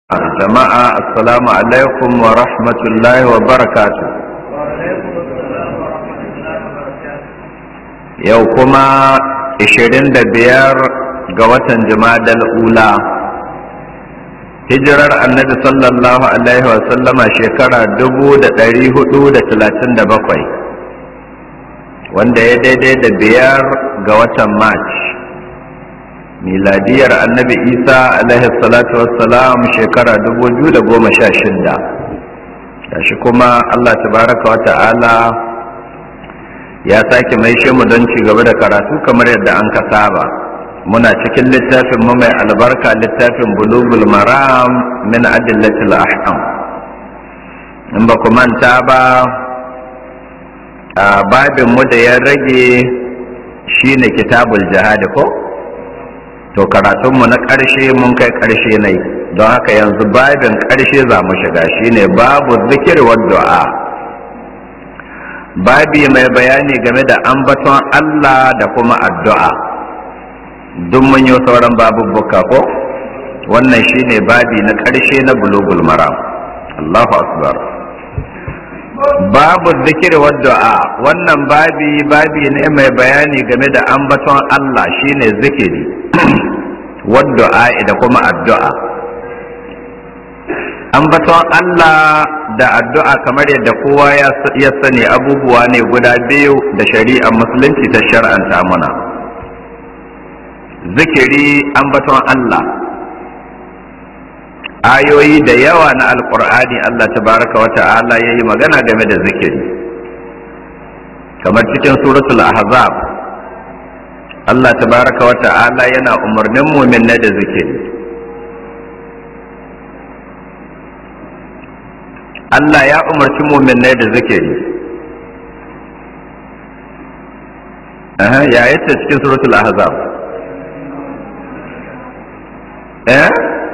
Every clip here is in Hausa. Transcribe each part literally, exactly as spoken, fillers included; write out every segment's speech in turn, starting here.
jama'a assalamu alaikum wa rahmatullahi wa barakatuh. Yau kuma ishirin da biyar ga watan Jumadal Ula, hijirar annabi sallallahu alaihi wa sallama shekara dubu da ɗari hudu da talatin da bakwai, wanda ya daidai da biyar ga watan March. Miladiyar annabi Isa alaihi salatu wassalam shekara dubu biyu da goma sha shida. Gashi kuma Allah tabaraka wa ta'ala ya sake maishe mu don ci gaba da karatu kamar yadda an ka saba. Muna cikin littafin mu mai albarka, littafin Bulughul Maram min Adillatil Ahkam. In ba ku manta ba, a babin mu da ya rage shine kitabul jihad ko? To karatunmu na ƙarshe mun kai ƙarshe ne, don haka yanzu babin ƙarshe za mu shiga shine babu zikir wa du'a, babi mai bayani game da ambaton Allah da kuma addu'a. Duk mun yi sauran babubbuka ko? Wannan shine babi na ƙarshe na Bulughul Maram. Allahu akbar. Babu zikir wa du'a, wannan babi babi ne mai bayani game da ambaton Allah shine zikiri wadda'a da kuma addu'a. Ambaton Allah da addu'a kamar yadda kowa ya sani abubuwa ne guda biyu da shari'ar musulunci ta shar'anta muna. Zikiri ambaton Allah, ayoyi da yawa na alkur'ani Allah tabaraka wa ta'ala ya yi magana game da zikiri, kamar cikin suratul ahzab Allah tabaraka wa ta'ala yana umarnin mu'minai da zikiri. Allah ya umarci mu'minai da zikiri. Aha, ya yace cikin suratul ahzab. Eh?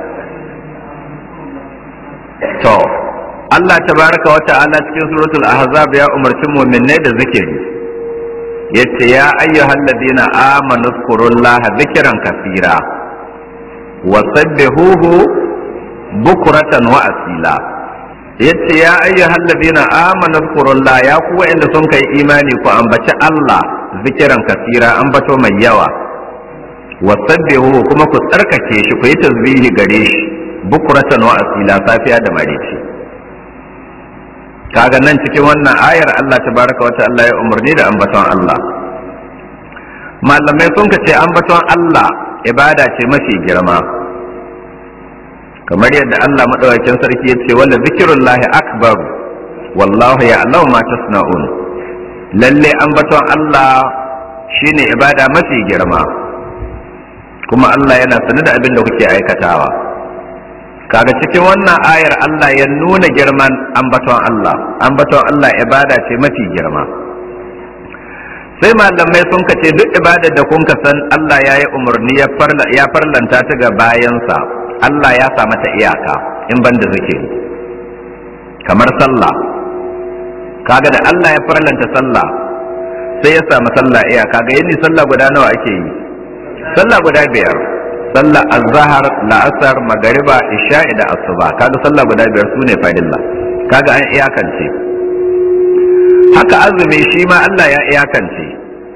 To, Allah tabaraka wa ta'ala cikin suratul ahzab ya umarci mu'minai da zikiri. Yace ya ayyuhal ladina amanu zkurullaha zikran kaseera wa sabbihuhu bukratan wa asila. Yace ya ayyuhal ladina amanu zkurullaha, ya ku wa'anda sun kai imani ku ambaci Allah zikran kaseera, ambato mai yawa. Wa sabbihuhu, kuma ku tsarkake shi, ku yi tasbihi gare shi bukratan wa asila, safiya da maraice. Kaga nan cikin wannan ayar Allah tabaraka wa ta'ala ya umarni da ambaton Allah. Malamai sun ce ambaton Allah ibada ce mafi girma, kamar yadda Allah madaukakin sarki ya ce wala zikrullahi akbar wallahu ya'lamu ma tasna'un. Lalle ambaton Allah shine ibada mafi girma, kuma Allah yana sanar da abin da kuke aikatawa. Kaga cikin wannan ayar Allah ya nuna girman ambaton Allah. Ambaton Allah ibada ce mafi girma. Sai malamai sun kace duk ibadar da kun san Allah ya yi umarni ya farlanta ta ga bayansa, Allah ya sa mata iyaka in banda zikiri. Kamar sallah, kaga da Allah ya farlanta sallah sai ya sa sallah iyaka. Ga yini sallah guda nawa ake yi? Sallah guda biyar. Sallah azhar, la'asar, magariba, isha'i da asuba. Kaga sallah guda biyar sune fadilla. Kaga an iyakance. Haka azumi shi ma Allah ya iyakance.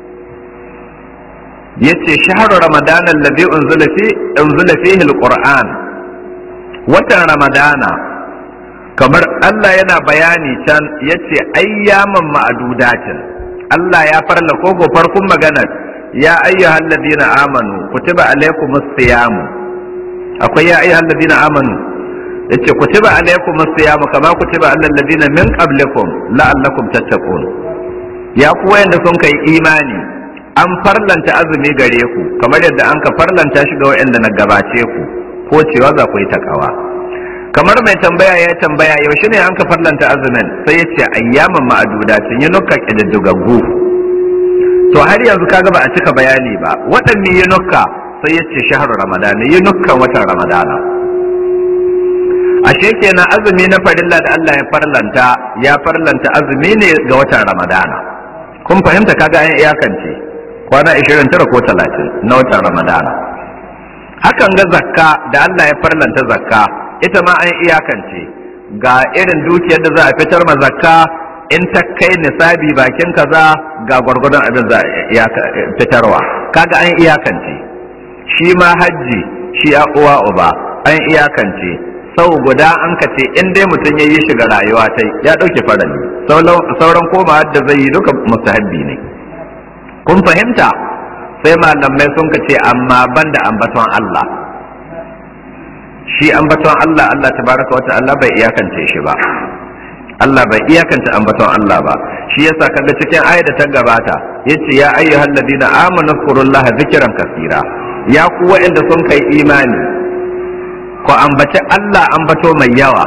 Yace shahru ramadan alladhi unzila fi unzila fihi alquran. Watan ramadana, kamar Allah yana bayani can yace ayyaman ma'dudatin. Allah ya farla kogo farkon maganar ya ayyuhal ladina amanu kutiba alaykumus siyam. Akwai ya ayyuhal ladina amanu, yace kutiba alaykumus siyam kama kutiba alal ladina min qablikum la'allakum tattaqun. Ya ku wayanda sun kai imani, an farlanta azumi gare ku kamar yadda an ka farlanta shi ga wayanda na gabace ku, ko cewa za ku yi takawa. Kamar mai tambaya ya tambaya yaushe ne an ka farlanta azumin, sai yace ayyaman ma'dudatin, yinuka kididdigaggu. To har yanzu kaga ba a cika bayani ba waɗanne yinukka, sai ya ce shahar ramadana, yinukkan watan ramadana. Ashe kenan azumi na farilla da Allah ya farlanta ya farlanta azumi ne ga watan ramadana. Kun fahimta? Kaga an iyakance kwana ishirin da tara ko talatin na watan ramadana. Hakan ga zakka da Allah ya farlanta zakka ita ma an iyakance ga irin dukiyar da za a fitar ma zakka in ta kai nisabi bakin kaza ga gwargwadon abin za a fitarwa kaga an iyakance shi ma hajji shi a uwa uba an iyakance sau guda an ka ce in dai mutum ya yi shiga rayuwa ta ya ɗauke farali sauran koma da zai yi duka mustahabbi ne kun fahimta sai malamai sun ka ce amma banda ambaton Allah shi ambaton Allah Allah tabaraka wa ta'ala bai iyakance shi ba Allah bai iyakance ambaton Allah ba shi yasa kaga cikin ayat da ta gabata yace ya ayyuhal ladina amanu zkurullaha zikran kaseera ya ku wa'anda sun kai imani ko ambaci Allah ambato mai yawa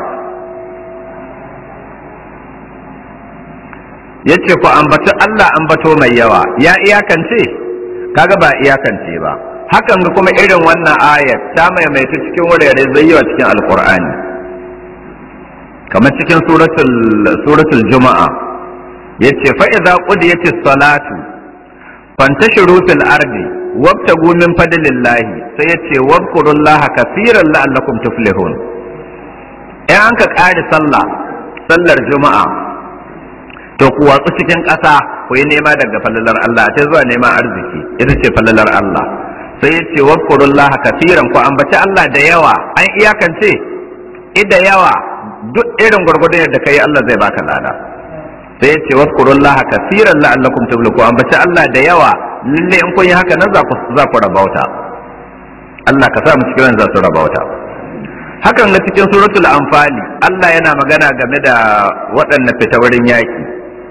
yace ko ambaci Allah ambato mai yawa ya iyakance kaga ba iyakance ba hakan ga kuma irin wannan ayat ta maimaita cikin wurare zai yawa cikin alqur'ani kamar cikin suratul suratul juma'a yace fa idza qudiyatis salatu fantashiru fil ardi wabtagu min fadlillahi sai yace wadhkurullaha kaseeran la'allakum tuflihun in an ka kare sallah sallar juma'a to ku watsu cikin ƙasa ku yi nema daga falalar Allah ta zuwa neman arziki ita ce falalar Allah sai yace wadhkurullaha kaseeran ku ambaci Allah da yawa an iyakance ida yawa duk irin gwargwadon yadda kai Allah zai baka lada sai ya ce waskurullaha kaseeran la'allakum tuflihun ambaci Allah da yawa lalle in kun yi haka nan za ku za ku rabauta Allah ka sa mu cikin za su rabauta hakan na cikin suratul anfali Allah yana magana game da waɗannan fita wurin yaki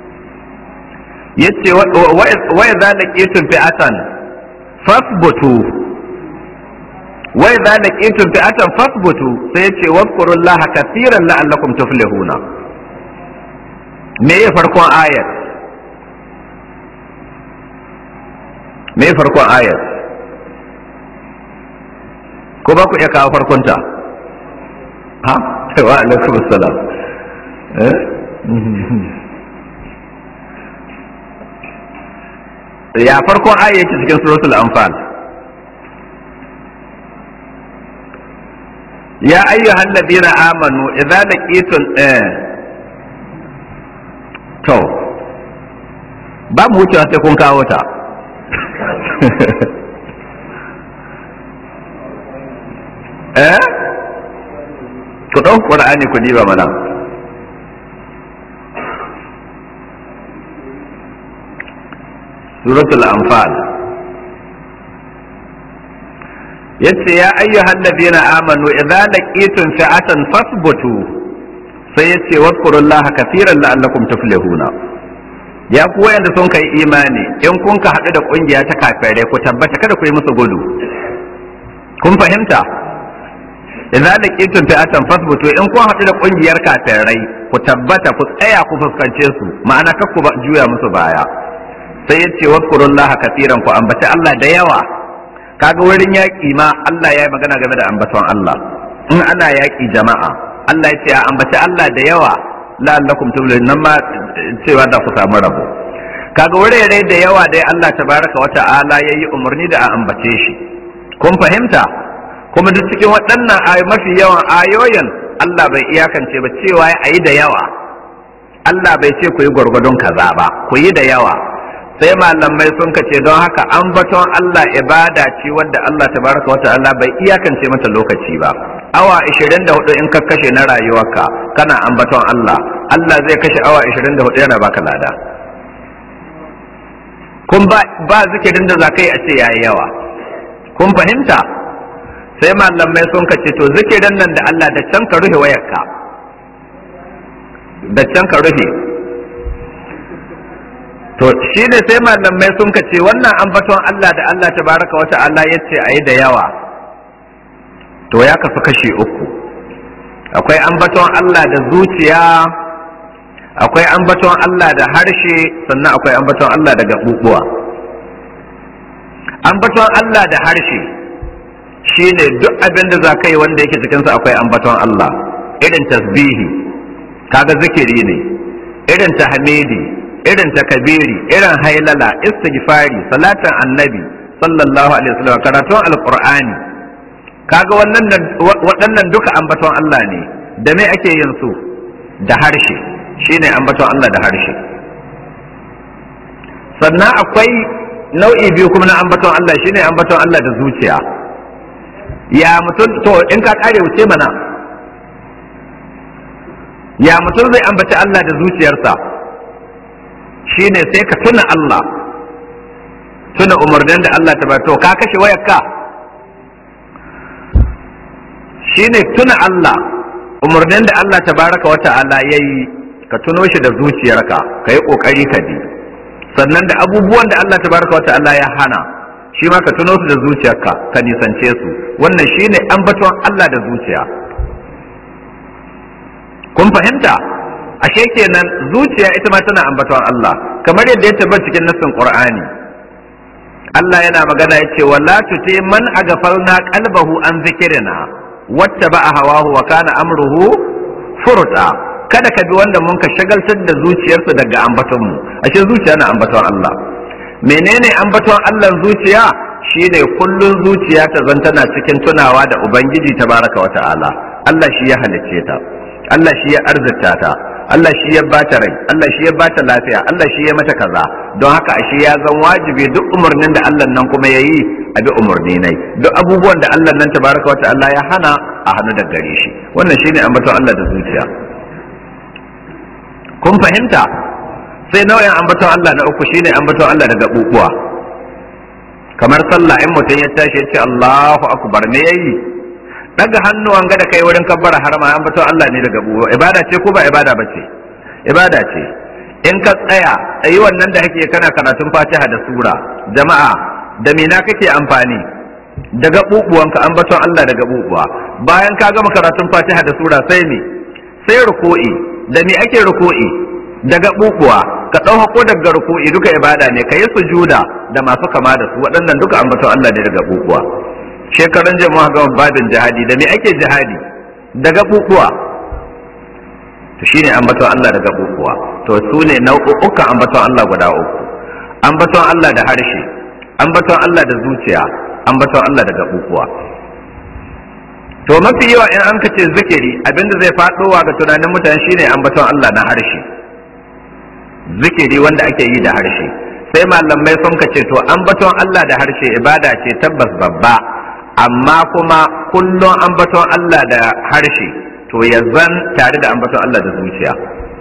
yace wa idza laqitum fi'atan fasbutu wa idza laqitum fi'atan fasbutu sai yace wadhkurullaha kaseeran la'allakum tuflihuna me ya farkon ayat me ya farkon ayat ko ba ku iya kawo farkon ta ha wa alaikum assalam eh ya farkon ayat yake cikin suratul anfal ya ayyuhal ladina amanu idza laqitum eh to ba mu wucewa sai kun kawo ta eh ku ɗau ƙur'ani ku diba mana suratul anfal yace ya ayyuhal ladina amanu idza laqitum fi'atan fasbutu sai yace wadhkurullaha kaseeran la'allakum tuflihuna ya ku wayanda sun kai imani in kun ka hadu da kungiya ta kafirai ku tabbata kada ku yi musu gudu kun fahimta idza laqitum fi'atan fasbutu in kun hadu da kungiyar kafirai ku tabbata ku tsaya ku fuskance su ma'ana kakku juya musu baya sai yace wadhkurullaha kaseeran ku ambaci Allah da yawa kaga wurin yaƙi ma Allah ya yi magana game da ambaton Allah in ana yaƙi jama'a Allah ya ce a ambaci Allah da yawa la'allakum tuflihun nan ma cewa da ku samu rabo kaga wurare da yawa dai Allah tabaraka wa ta'ala yayi umarni da a ambace shi kun fahimta kuma duk cikin waɗannan ayoyi mafi yawan ayoyin Allah bai iyakance ba cewa ayi da yawa Allah bai ce ku yi gwargwadon kaza ba ku yi da yawa sai malamai sun kace don haka ambaton Allah ibada ce wadda Allah tabaraka wa ta'ala bai iyakance mata lokaci ba awa ashirin da hudu in ka kashe na rayuwarka kana ambaton Allah Allah zai kashe awa ashirin da hudu yana baka lada kun ba ba zikirin da zakai a ce yayi yawa kun fahimta sai malamai sun kace to zikirin nan da Allah da can ka rufe wayarka da can ka rufe to shi ne sai malamai sun kace wannan ambaton Allah da Allah tabaraka wa ta'ala yace ayi da yawa to ya kasu kashi uku akwai ambaton Allah da zuciya akwai ambaton Allah da harshe sannan akwai ambaton Allah da gabubuwa ambaton Allah da harshe shine duk abin da za ka yi wanda yake cikin sa akwai ambaton Allah irin tasbihi kaga zikiri ne irin tahmidi irin takabiri irin hailala istighfari salatin annabi sallallahu alaihi wasallam karatun alqur'ani kaga wannan waɗannan duka ambaton Allah ne, da me ake yin su? Da harshe, shine ambaton Allah da harshe. Sannan akwai nau'i biyu kuma na ambaton Allah, shine ambaton Allah da zuciya. Ya mutum, to in ka kare wuce mana, ya mutum zai ambaci Allah da zuciyarsa? Shine sai ka tuna Allah, tuna umarnin da Allah ta to ka kashe wayarka, shine tuna Allah, umarnin da Allah tabaraka wa ta'ala yayi, ka tuno shi da zuciyarka, ka yi kokari ka bi. Sannan da abubuwan da Allah tabaraka wa ta'ala ya hana, shi ma ka tuno su da zuciyarka, ka nisance su. Wannan shine ambaton Allah da zuciya. Kun fahimta? Ashe kenan zuciya ita ma tana ambaton Allah, kamar yadda ya tabbata cikin nassin Qur'ani. Allah yana magana yace wala tuti man aghfalna qalbahu an zikrina wattaba'a hawahu wa kana amruhu furta. Kada ka bi wanda mun ka shagaltar da zuciyarsa daga ambaton mu. Ashe zuciya na ambaton Allah. Menene ambaton Allah zuciya? Shine kullun zuciya ta zantana cikin tunawa da Ubangiji tabaraka wa ta'ala. Allah shi ya halicce ta, Allah shi ya arzita ta, Allah shi ya bata rai, Allah shi ya bata lafiya, Allah shi ya mata kaza. Don haka ashe ya zan wajibi duk umarnin da Allah nan kuma yayi a bi umarni nai, duk abubuwan da Allah nan tabaraka wa ta'ala ya hana a hannu da gare shi. Wannan shine ambaton Allah da zuciya. Kun fahimta? Sai nau'in ambaton Allah na uku shine ambaton Allah da gabubuwa. Kamar sallah, in mutum ya tashi ya ce Allahu akbar, me yayi? Daga hannuwan ga da kai wurin kabbara harama ambaton Allah ne da gabubuwa. Ibada ce ko ba ibada bace? Ibada ce. In ka tsaya ayi wannan da kake kana karatun Fatiha da sura, jama'a da mina kake amfani? Da gabubuwanka ambaton Allah da gabubuwa. Bayan ka gama karatun Fatiha da sura sai me? Sai ruku'i. Da me ake ruku'i? Da gabubuwa. Ka ɗau hako daga ruku'i duka ibada ne, ka yi sujuda da masu kama da su, waɗannan duka ambaton Allah ne da gabubuwa. Shekaran jama'a ga babin jihadi, da me ake jihadi? Da gabubuwa. To shine ambaton Allah da gabubuwa. To su ne nau'ukan ambaton Allah guda uku. Ambaton Allah da harshe, ambaton Allah da zuciya, ambaton Allah da gabubuwa. To mafi yawa in an kace zikiri, abinda zai faɗowa ga tunanin mutane shine ambaton Allah na harshe, zikiri wanda ake yi da harshe. Sai malamai sun kace to ambaton Allah da harshe ibada ce tabbas babba, amma kuma kullum ambaton Allah da harshe to ya zan tare da ambaton Allah da zuciya.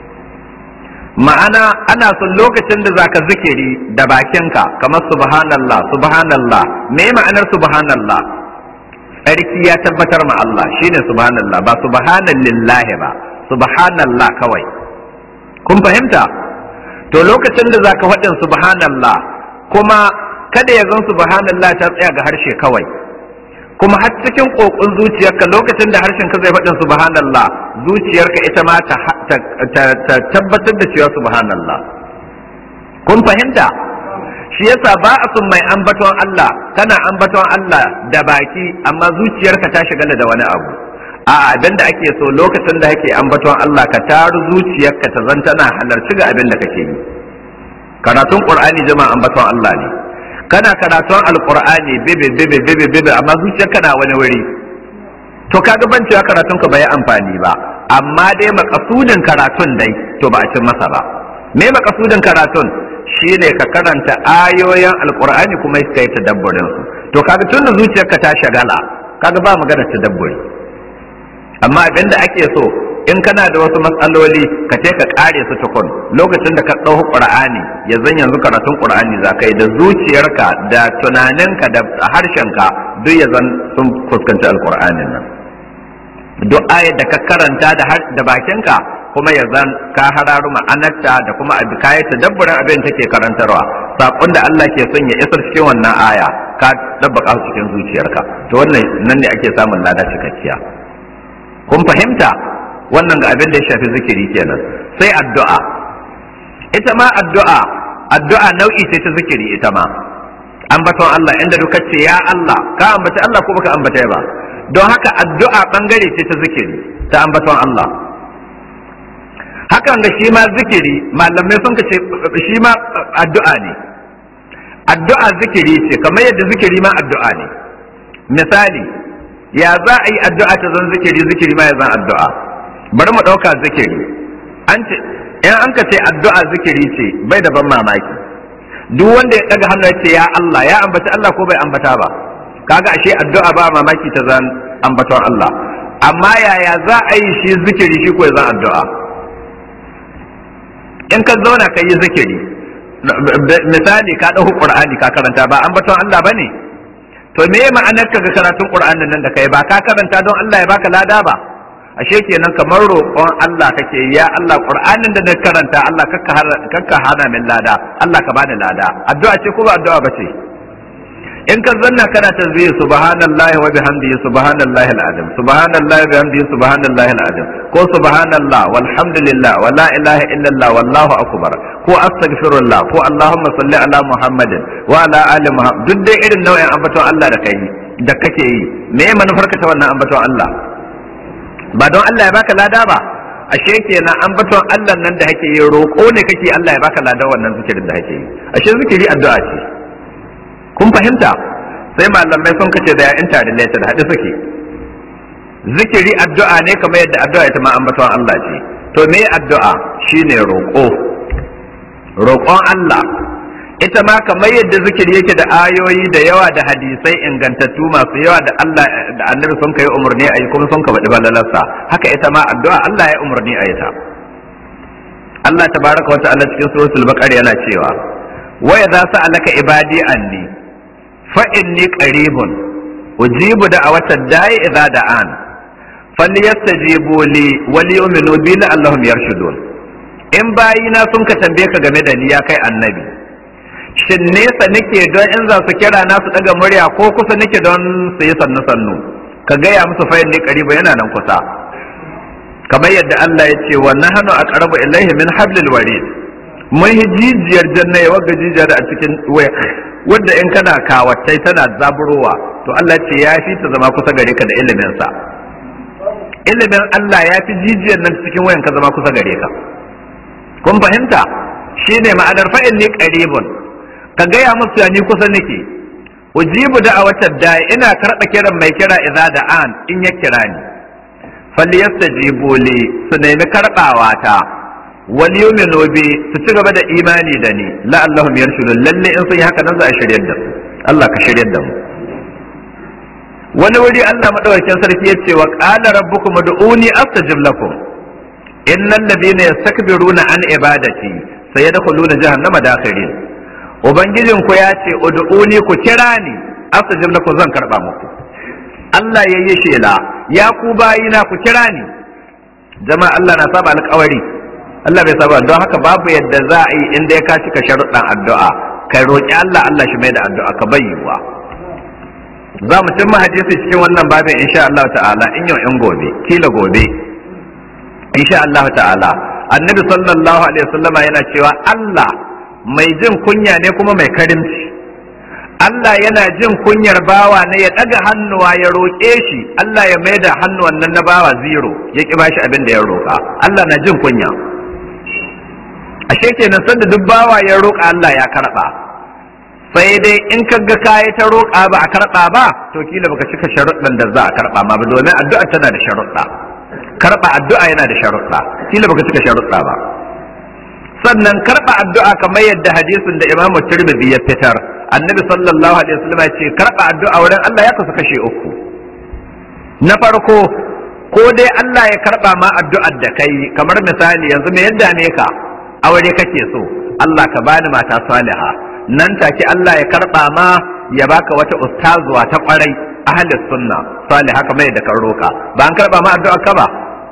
Ma'ana ana son lokacin da zaka zikiri da bakinka kamar subhanallah subhanallah, me ma'anar subhanallah? Tsarki ya tabbatar ma Allah, shine subhanallah, ba subhanallahi ba, subhanallah kawai. Kun fahimta? To lokacin da zaka faɗin subhanallah, kuma kada ya zan subhanallah ta tsaya ga harshe kawai, kuma har cikin kokon zuciyarka lokacin da harshen ka zai faɗin subhanallah, zuciyarka ita ma ta tabbatar da cewa subhanallah. Kun fahimta? Shi yasa ba a son mai ambaton Allah, kana ambaton Allah da baki amma zuciyarka ta shigala da wani abu. A abin da ake so lokacin da kake ambaton Allah ka taru zuciyarka ta zan tana halarci ga abin da kake yi. Karatun Qur'ani jama'a ambaton Allah ne. Kana karatun Al-Qur'ani bibi bibi bibi bibi amma zuciyarka na wani wuri. To kaga ban cewa karatun ka bai amfani ba, amma dai makasudin karatun dai to ba a cin masa ba. Me makasudin karatun? Shine ka karanta ayoyin Al-Qur'ani kuma kai tadabburin su. To kaga tun da zuciyarka ta shagala, kaga ba magana tadabburi. Amma abin da ake so in kana da wasu matsaloli ka ce ka kare su tukun lokacin da ka ɗau Qur'ani ya zan yanzu karatun Qur'ani za ka yi da zuciyarka da tunaninka da harshenka duk ya zan sun fuskanci Al-Qur'anin nan. Duk ayar da ka karanta da bakinka kuma ya zan ka hararu ma'anarta da kuma abi kayi tadabburin abin take karantarwa, saƙon da Allah ke son ya isar cikin wannan aya ka dabbaka su cikin zuciyarka. To wannan nan ne ake samun lada cikakkiya. Kun fahimta? Wannan ga abin da ya shafi zikiri kenan. Sai addu'a. Ita ma addu'a, addu'a nau'i ce ta zikiri ita ma. Ambaton Allah inda duka ce ya Allah, ka ambaci Allah ko baka ambata ba. Don haka addu'a bangare ce ta zikiri, ta ambaton Allah. Hakan da shi ma zikiri, malamai sun ce shi ma addu'a ne. Addu'a zikiri ce, kamar yadda zikiri ma addu'a ne. Misali, ya za a yi addu'a ta zan zikiri zikiri ma ya zan addu'a bari mu ɗauka zikiri an ce in an ka ce addu'a zikiri ce bai da ban mamaki duk wanda ya ɗaga hannu ya ce ya Allah ya ambaci Allah ko bai ambata ba kaga ashe addu'a ba mamaki ta zan ambaton Allah amma yaya za a yi shi zikiri shi ko ya zan addu'a in ka zauna ka yi zikiri misali ka ɗauki Qur'ani ka karanta ba ambaton Allah bane to me ma'anar ka ga karatun Qur'anin nan da kai ba ka karanta don Allah ya baka lada ba ashe kenan kamar roƙon Allah kake ya Allah Qur'anin da na karanta Allah kakka hana min lada Allah ka bani lada addu'a ce ko ba addu'a ba ce in ka zanna kana tasbih subhanallahi wa bihamdihi subhanallahi alazim subhanallahi wa bihamdihi subhanallahi alazim ko subhanallah walhamdulillah wa la ilaha illallah wallahu akbar ko astaghfirullah ko allahumma salli ala muhammadin wa ala ali muhammad duk dai irin nau'in ambaton Allah da kai da kake yi me manufar ka ta wannan ambaton Allah ba don Allah ya baka lada ba ashe kenan ambaton Allah nan da kake yi roƙo ne kake Allah ya baka lada wannan zikirin da kake yi ashe zikiri addu'a ce kun fahimta sai malamai sun kace da ya interrelated hade suke zikiri addu'a ne kamar yadda addu'a ita ma ambaton Allah ce to me addu'a shine roƙo roƙon Allah ita ma kamar yadda zikiri yake da ayoyi da yawa da hadisai ingantattu masu yawa da Allah da Annabi sun kai umarni ayi kuma sun ka badi balalarsa haka ita ma addu'a Allah ya umarni ayi ta Allah tabaraka wa ta'ala cikin suratul baqara yana cewa wa idza sa'alaka ibadi anni fa inni qaribun ujibu da'watad da'i idza da'an falyastajibu li wa liyu'minu bi la'allahum yarshudun in bayina sun ka tambaye ka game da ni ya kai annabi shin nesa nake don in za su kira na su daga murya ko kusa nake don su yi sannu sannu ka gaya musu fa inni qaribu yana nan kusa kamar yadda Allah ya ce wa nahnu aqrabu ilayhi min hablil warid mun jijiyar janna ya waga jijiyar a cikin waya wanda in kana kawatai tana zaburowa to Allah ce ya fi ta zama kusa gare ka da ilimin sa ilimin Allah ya fi jijiyar nan cikin wayan ka zama kusa gare ka kun fahimta shine ma'anar fa inni qaribun ka gaya musu ya ni kusa nake ujibu da'awatad da'i ina karɓa kiran mai kira idza da'an in ya kira ni falyastajibu li su nemi karɓawa ta wal yu'minu bi su ci gaba da imani da ni la'allahum yarshudun lalle in sun yi haka nan za a shiryar da su Allah ka shiryar da mu wani wuri Allah madaukakin sarki ya ce wa qala rabbukum ud'uni astajib lakum innal ladina yastakbiruna an ibadati sayadkhuluna jahannama dakhirin ubangijin ku ya ce ud'uni ku kira ni astajib lakum zan karba muku Allah yayi shela ya ku bayina ku kira ni jama'a Allah na saba alƙawari Allah bai saba don haka babu yadda za a yi inda ya kashi ka sharuɗan addu'a kai roƙi Allah Allah shi mai da addu'a ka bayyuwa za mu cimma hadisi cikin wannan babin insha Allah ta'ala in yau in gobe kila gobe insha Allah ta'ala annabi sallallahu alaihi wasallam yana cewa Allah mai jin kunya ne kuma mai karimci Allah yana jin kunyar bawa ne ya daga hannuwa ya roƙe shi Allah ya mai da hannuwan nan na bawa zero ya ki bashi abin da ya roƙa Allah na jin kunya ashe kenan sanda duk bawa ya roƙa Allah ya karɓa sai dai in ka ga kayi ta roƙa ba a karɓa ba to kila baka cika sharuɗan da za a karɓa ma ba domin addu'a tana da sharuɗa karɓa addu'a yana da sharuɗa kila baka cika sharuɗa ba sannan karɓa addu'a kamar yadda hadisin da Imam Tirmidhi ya fitar annabi sallallahu alaihi wasallam ya ce karɓa addu'a wurin Allah ya kasu kashe uku na farko ko dai Allah ya karɓa ma addu'ar da kai kamar misali yanzu me yadda ne ka aure kake so Allah ka bani mata saliha nan take Allah ya karba ma ya baka wata ustazuwa ta kwarai ahli sunna saliha kamar yadda ka roka ba an karba ma addu'a ka ba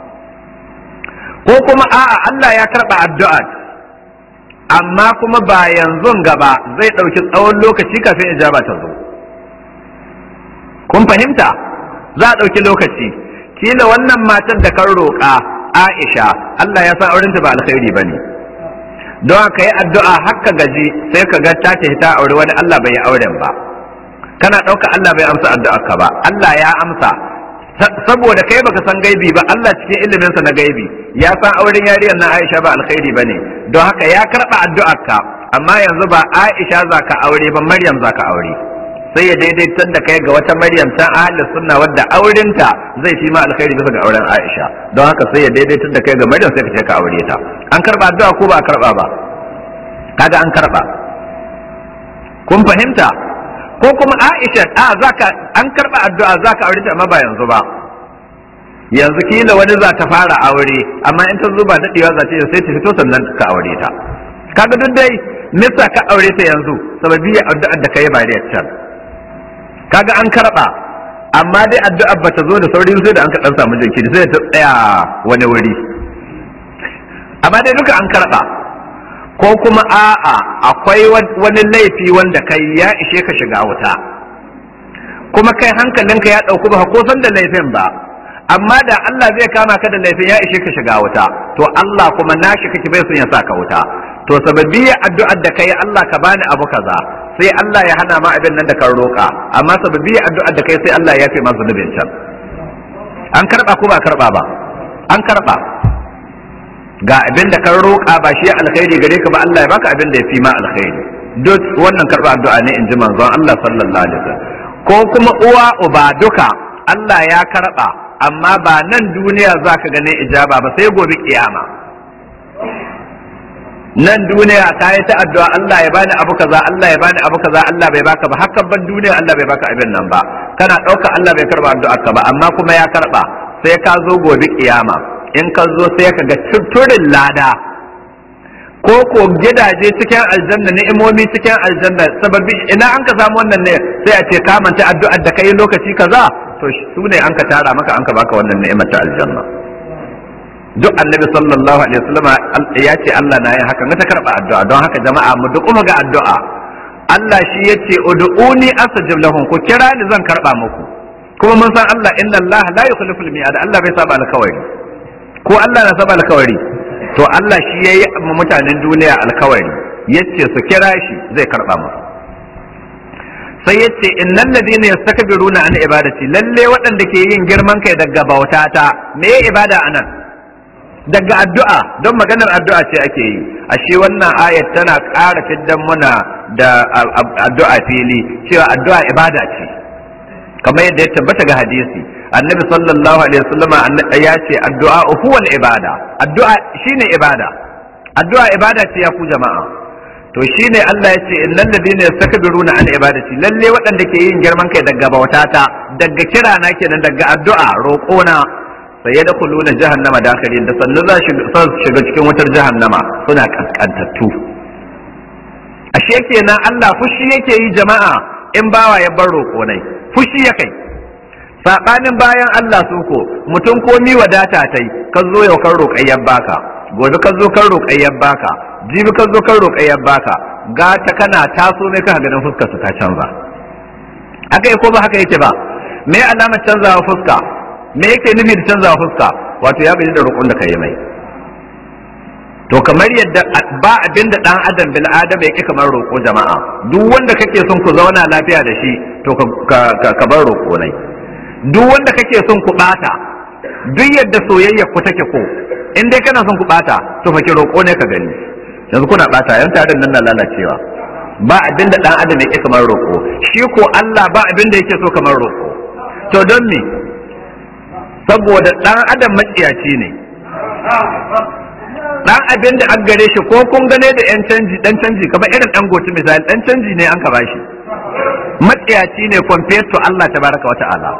ko kuma a'a Allah ya karba addu'a amma kuma ba yanzu gaba zai dauki tsawon lokaci kafin ijaba ta zo kun fahimta za a dauki lokaci kila wannan matar da kan roka Aisha Allah ya san aurenta ba alkhairi bane don ka yi addu'a haka gaji sai ka ga ta ce ta aure wani Allah bai yi auren ba kana ɗauka Allah bai amsa addu'ar ka ba Allah ya amsa saboda kai baka san gaibi ba Allah cikin iliminsa na gaibi ya san auren yariyar na Aisha ba alkhairi bane don haka ya karɓa addu'ar ka amma yanzu ba Aisha za ka aure ba Maryam za ka aure sai ya daidaitar da kai ga wata Maryam ta ahli sunna wadda aurenta zai fi ma alkhairi bisa ga auren Aisha don haka sai ya daidaitar da kai ga Maryam sai ka ce ka aure ta an karba addu'a ko ba a karba ba kaga an karba kun fahimta ko kuma Aisha a zaka an karba addu'a zaka aure ta amma ba yanzu ba yanzu kila wani za ta fara aure amma in ta zo ba daɗewa za ta yi sai ta fito sannan ka aure ta kaga duk dai nisa ka aure ta yanzu sababi ya addu'a da kai ba da can kaga an karba amma dai addu'a ba ta zo da sauri sai da an ka dan samu jinkiri sai ta tsaya wani wuri amma dai duka an karba ko kuma a'a akwai wani laifi wanda kai ya ishe ka shiga wuta kuma kai hankalinka ya dauku ba ko san da laifin ba amma da Allah zai kama ka da laifin ya ishe ka shiga wuta to Allah kuma nashi kake bai son ya saka wuta to sababiyya addu'ar da kai Allah ka bani abu kaza sai Allah ya hana ma abin nan da kan roƙa amma sababiyya addu'ar da kai sai Allah ya yafe ma zunubin can an karba ko ba karba ba an karba ga abin da kan roƙa ba shi alkhairi gare ka ba Allah ya baka abin da ya fi ma alkhairi duk wannan karba addu'a ne in ji manzon Allah sallallahu alaihi wasallam ko kuma uwa uba duka Allah ya karba amma ba nan duniya za ka gane ijaba ba sai gobe kiyama nan duniya ka yi ta addu'a Allah ya bani abu kaza Allah ya bani abu kaza Allah bai baka ba hakan ban duniya Allah bai baka abin nan ba kana ɗauka Allah bai karba addu'ar ka ba amma kuma ya karba sai ka zo gobe kiyama in ka zo sai ka ga turin lada ko ko gidaje cikin aljanna ni'imomi cikin aljanna sababi ina an ka samu wannan ne sai a ce ka manta addu'ar da kai lokaci kaza to su ne an ka tara maka an ka baka wannan ni'imar ta aljanna duk annabi sallallahu alaihi wasallam ya ce Allah na yin haka na ta karba addu'a don haka jama'a mu duk kuma ga addu'a Allah shi yace ud'uni astajib lahum ku kira ni zan karba muku kuma mun san Allah inna Allah la yukhlifu al-mi'ad Allah bai saba alkawari ko Allah na saba alkawari to Allah shi yayi mutanen duniya alkawari yace su kira shi zai karba musu sai yace innal ladina yastakbiruna an ibadati lalle waɗanda ke yin girman kai daga bautata me ibada anan daga addu'a don maganar addu'a ce ake yi ashe wannan ayat tana ƙara fiddan muna da addu'a fili cewa addu'a ibada ce kamar yadda ya tabbata ga hadisi annabi sallallahu alaihi wasallam ya ce addu'a huwa ibada addu'a shine ibada addu'a ibada ce ya ku jama'a to shine Allah ya ce innal ladina yastakbiruna an ibadati lalle waɗanda ke yin girman kai daga bautata daga kira na kenan daga addu'a roƙona sai ya dakhuluna jahannama dakhirin da sannu za su shiga cikin wutar jahannama suna kaskantattu ashe kenan Allah fushi yake yi jama'a in bawa ya bar roƙonai fushi ya kai sabanin bayan Allah su ko mutum komi wadata tai ka zo yau kan roƙayyar baka gobe ka zo kan roƙayyar baka jibi ka zo kan roƙayyar baka gata kana taso mai ka ganin fuskar su ta canza haka ko ba haka yake ba me alamar canzawa fuska me yake nufi da canzawa fuska wato ya gaji da roƙon da kai mai to kamar yadda ba abin da dan adam bil adam yake kamar roƙo jama'a duk wanda kake son ku zauna lafiya da shi to ka bar roƙo nai duk wanda kake son ku bata duk yadda soyayya ku take ko in dai kana son ku bata to fa ki roƙo ne ka gani yanzu kuna bata yan tarin nan na lalacewa ba abin da dan adam yake kamar roƙo shi ko Allah ba abin da yake so kamar roƙo to don me saboda dan adam maciyaci ne dan abin da an gare shi ko kun gane da yan canji dan canji kamar irin dan goci misali dan canji ne an ka bashi maciyaci ne compared to Allah tabaraka wa ta'ala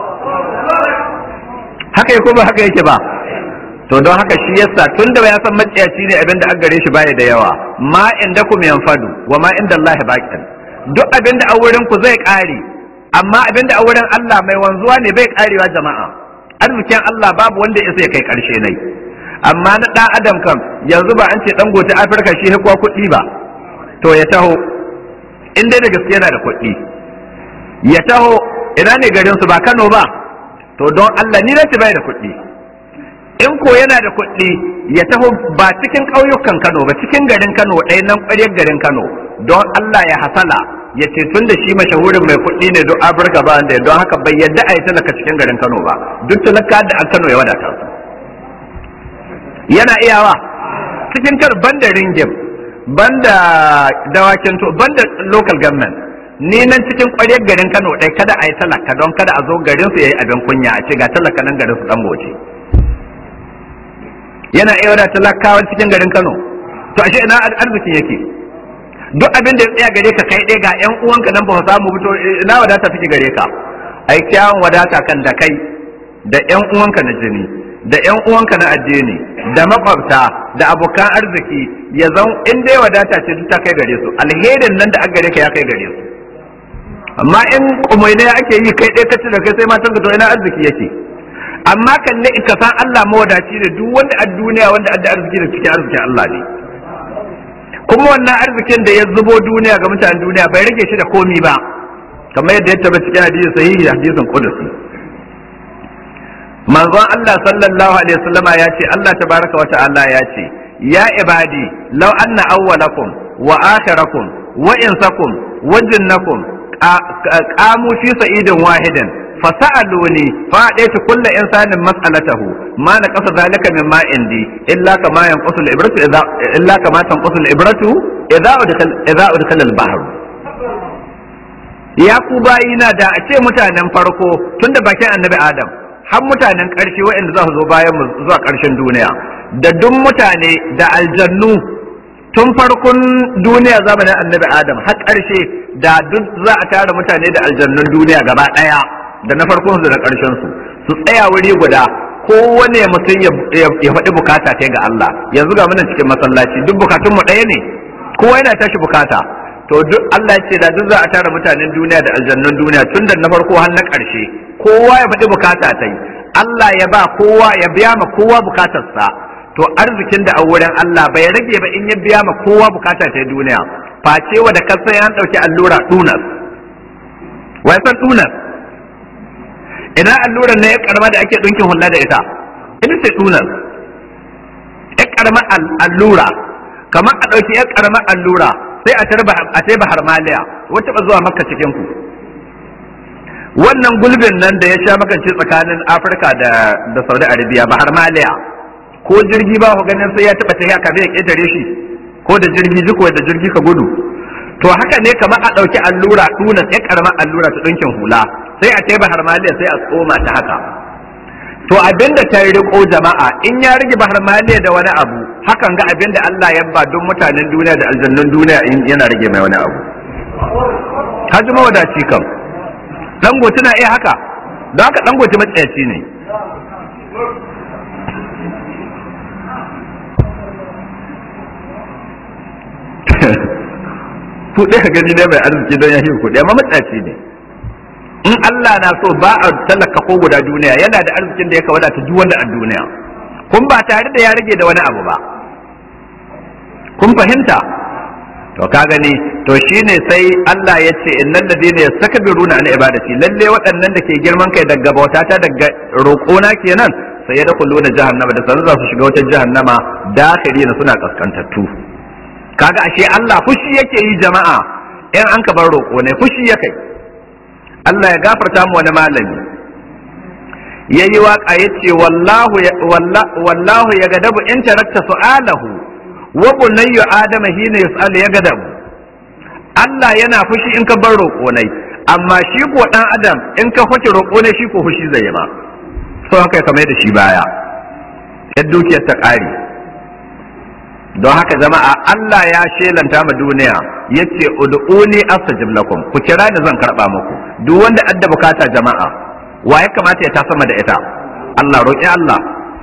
haka yake ba haka yake ba to don haka shi yasa tunda ya san maciyaci ne abin da an gare shi baya da yawa ma indakum yanfadu wa ma inda Allah baqin duk abin da a wurin ku zai kare amma abin da a wurin Allah mai wanzuwa ne bai karewa jama'a arzikin Allah babu wanda ya sai kai karshe nai amma na ɗan adam kam yanzu ba an ce ɗan gote Afirka shi kuwa kuɗi ba to ya taho in dai da gaske yana da kuɗi ya taho ina ne garin su ba Kano ba to don Allah ni nace bai da kuɗi in ko yana da kuɗi ya taho ba cikin ƙauyukan Kano ba cikin garin Kano ɗaya nan ƙwaryar garin Kano don Allah ya hasala ya ce tun da shi mashahurin mai kuɗi ne don Afirka ba wanda don haka bai yadda a yi talaka cikin garin Kano ba duk talaka da an Kano ya wadata su yana iyawa cikin kar banda ringim banda dawakin to banda local government ni nan cikin ƙwaryar garin Kano ɗai kada a yi talaka don kada a zo garin su yayi abin kunya a ce ga talaka nan garin su dan goce yana iya da talakawa cikin garin Kano to ashe ina arzikin yake duk abin da ya tsaya gare ka kai ɗaya ga ƴan uwanka nan ba ka samu fito ina wadata take gare ka ai kyawun wadata kan da kai da ƴan uwanka na jini da ƴan uwanka na addini da makwabta da abokan arziki ya zan in dai wadata ce duk ta kai gare su alherin nan da aka gare ka ya kai gare su amma in kumaine ake yi kai ɗaya kace da kai sai matan ka to ina arziki yake amma kan ne ka san Allah mawadaci ne duk wanda a duniya wanda adda arziki da cikin arzikin Allah ne kuma wannan arzikin da ya zubo duniya ga mutanen duniya bai rage shi da komi ba kamar yadda ya tabbata cikin hadisi sahihi hadisin qudusi manzon Allah sallallahu alaihi wasallama ya ce Allah tabaraka wa ta'ala ya ce ya ibadi law anna awwalakum wa akhirakum wa insakum wa jinnakum qamu fi sa'idin wahidin fasa'aluni fa adaitu kullu insanin mas'alatahu ma naqasa zalika mimma indi illa kama yanqusu al-ibratu idha illa kama tanqusu al-ibratu idha udkhil idha udkhila al-bahr ya ku bayina da a ce mutanen farko tunda bakin annabi Adam har mutanen ƙarshe waɗanda za su zo bayan mu zuwa ƙarshen duniya da duk mutane da aljannu tun farkon duniya zamanin annabi Adam har ƙarshe da duk za a tara mutane da aljannun duniya gaba ɗaya da na farkon su da ƙarshen su su tsaya wuri guda kowane mutum ya faɗi bukata ta ga Allah yanzu ga muna cikin masallaci duk bukatun mu ɗaya ne kowa yana tashi bukata to duk Allah ya ce da duk za a tara mutanen duniya da aljannun duniya tun da na farko har na ƙarshe kowa ya faɗi bukata ta yi Allah ya ba kowa ya biya ma kowa bukatarsa to arzikin da a wurin Allah bai rage ba in ya biya ma kowa bukata ta duniya face wa da kasa ya ɗauki allura dunas wai san dunas ina allurar ne ya karama da ake ɗinkin hulla da ita ita ce dunas ya karama allura kamar a ɗauki ya karama allura sai a tarba a sai bahar maliya wacce ba zuwa makka cikin ku wannan gulbin nan da ya sha makance tsakanin Afirka da da Saudi Arabia bahar maliya ko jirgi ba ku ganin sai ya taba tafiya kafin ya ketare shi ko da jirgi jiko da jirgi ka gudu to haka ne kamar a dauki allura tuna sai karamar allura ta dinkin hula sai a tai bahar maliya sai a tsoma ta haka to abinda ta riko jama'a in ya rige bahar maliya da wani abu hakan ga abinda Allah ya ba don mutanen duniya da aljannun duniya in yana rage mai wani abu haji mawadaci kam dangote na iya haka don haka dangote matsayaci ne kuɗi ka gani ne mai arziki don ya kuɗi amma matsayaci ne in Allah na so ba a talaka ko guda duniya yana da arzikin da ya kawada ta duk wanda a duniya kun ba tare da ya rage da wani abu ba kun fahimta to ka gani to shine sai Allah ya ce innal ladina yastakbiruna an ibadati lalle waɗannan da ke girman kai daga bautata daga roƙona kenan sai ya dakhuluna jahannama da sanin za su shiga wata jahannama dakhirina suna kaskantattu kaga ashe Allah fushi yake yi jama'a in an ka bar roƙo ne fushi yake Allah ya gafarta mu wani malami yayi waka yace wallahu wallahu ya gadabu in tarakta su'alahu wa bunayyu adama hina yus'al ya gadabu Allah yana fushi in ka bar roƙo ne amma shi ko dan adam in ka hoce roƙo ne shi ko fushi zai yi ba so haka kamar da shi baya yadda dukiyar ta ƙare don haka jama'a Allah ya shelanta ma duniya yace ud'uni astajib lakum ku kira ni zan karba muku duk wanda adda bukata jama'a wa ya kamata ya tasama da ita Allah roƙi Allah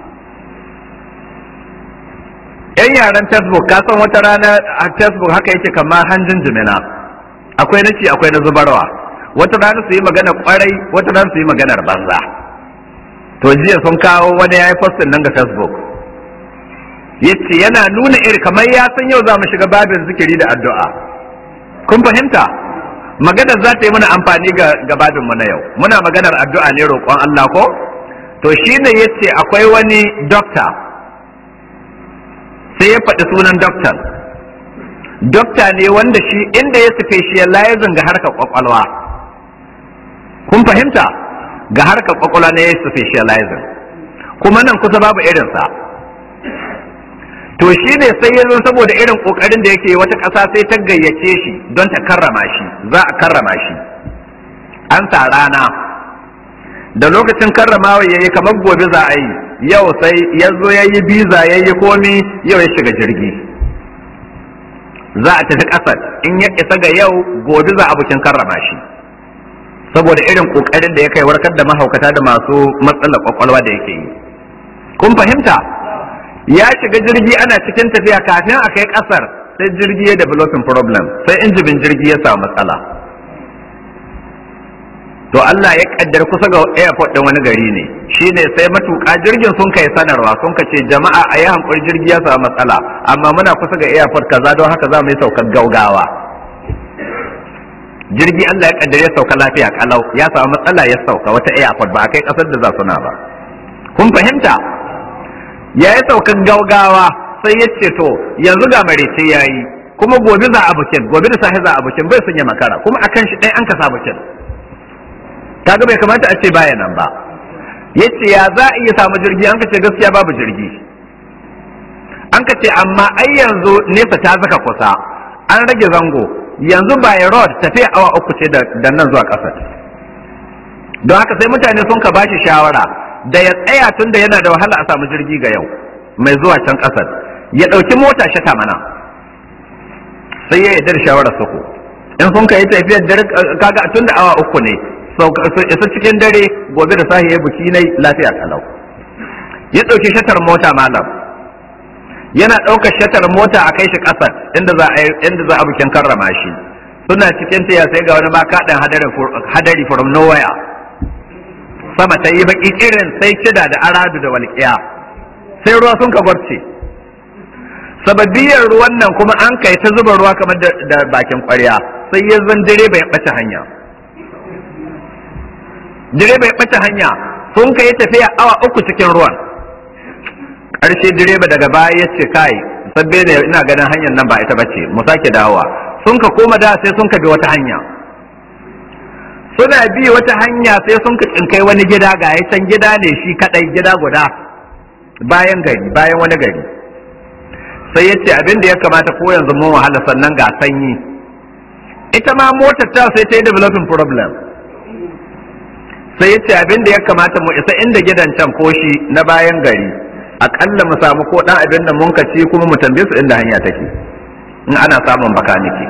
yan yaran Facebook ka san wata rana a Facebook haka yake kamar hanjin jimina akwai na ci akwai na zubarwa wata rana su yi magana kwarai wata rana su yi maganar banza to jiya sun kawo wani yayi postin nan ga Facebook yace yana nuna iri kamar ya san yau za mu shiga babin zikiri da addu'a kun fahimta maganar za ta yi mana amfani ga babin mu na yau muna maganar addu'a ne roƙon Allah ko to shine yace akwai wani doctor sai ya faɗi sunan doctor doctor ne wanda shi inda ya specializing ga harkar kwakwalwa kun fahimta ga harkar kwakwalwa ne ya specializing kuma nan kusa babu irinsa to shi ne sai ya zo saboda irin kokarin da yake wata ƙasa sai ta gayyace shi don ta karrama shi, za a karrama shi an sa rana da lokacin karramawa yayi kamar gobe za a yi, yau sai ya zo ya yi biza ya yi komi, yau ya shiga jirgi za a tafi ƙasar, in ya isa ga yau gobe za a bukin karrama shi saboda irin kokarin da ya kai warkar da mahaukata da masu matsalar kwakwalwa da yake yi. Kun fahimta? Ya shiga jirgi ana cikin tafiya, kafin a kai kasar sai jirgi ya developing problem, sai injibin jirgi ya samu matsala. To Allah ya kaddar kusa ga airport din wani gari ne, shine sai matuƙa jirgin sun kai sanarwa sun kace jama'a a yi hankuri jirgi ya samu matsala, amma muna kusa ga airport kaza don haka za mu yi saukar gaugawa. Jirgi Allah ya kaddare ya sauka lafiya kalau, ya samu matsala ya sauka wata airport ba a kai kasar da za su na ba. Kun fahimta? Ya yi saukan gaugawa sai ya ce to yanzu ga marece ya yi, kuma gobe za a bukin, gobe da safe za a bukin, bai sun yi makara, kuma akan shi ɗaya an kasa bukin. Kaga bai kamata a ce baya nan ba. Ya ce ya za a iya samu jirgi, an ka ce gaskiya babu jirgi. An ka ce amma ai yanzu nesa ta zaka kusa, an rage zango, yanzu by road tafiya awa uku ce da nan zuwa ƙasar. Don haka sai mutane sun ka bashi shawara da ya tsaya tun da yana da wahala a samu jirgi ga yau mai zuwa can ƙasar, ya ɗauki mota shata mana, sai ya yarda da shawarar suku. In sun ka yi tafiyar dare kaga tun da awa uku ne, isa cikin dare gobe da sahi ya buki nai lafiya kalau. Ya ɗauki shatar mota malam, yana ɗaukar shatar mota a kai shi ƙasar inda za a inda za a bukin karrama shi. Suna cikin tiya sai ga wani makaɗin hadari from nowhere. Sama ta yi baki irin sai kida da aradu da walƙiya, sai ruwa sun ka gwarce. Sababiyar ruwan nan kuma an kai ta zuba ruwa kamar da bakin ƙwarya, sai ya zan direba ya ɓace hanya. Direba ya ɓace hanya, sun kai tafiya awa uku cikin ruwan. Ƙarshe direba daga baya ya ce kai, sabbe ne ina ganin hanyar nan ba ita bace, mu sake dawowa. Sun ka koma da sai sun ka bi wata hanya. Suna bi wata hanya sai sun ka tsinkai wani gida, ga ya can gida ne shi kadai, gida guda bayan gari bayan wani gari. Sai ya ce abin da ya kamata ko yanzu mun wahala sannan ga sanyi, ita ma motar ta sai ta yi developing problem. Sai ya ce abin da ya kamata mu isa inda gidan can ko shi na bayan gari, akalla mu samu ko dan abin da mun ka ci kuma mu tambaye su inda hanya take in ana samun bakaniki.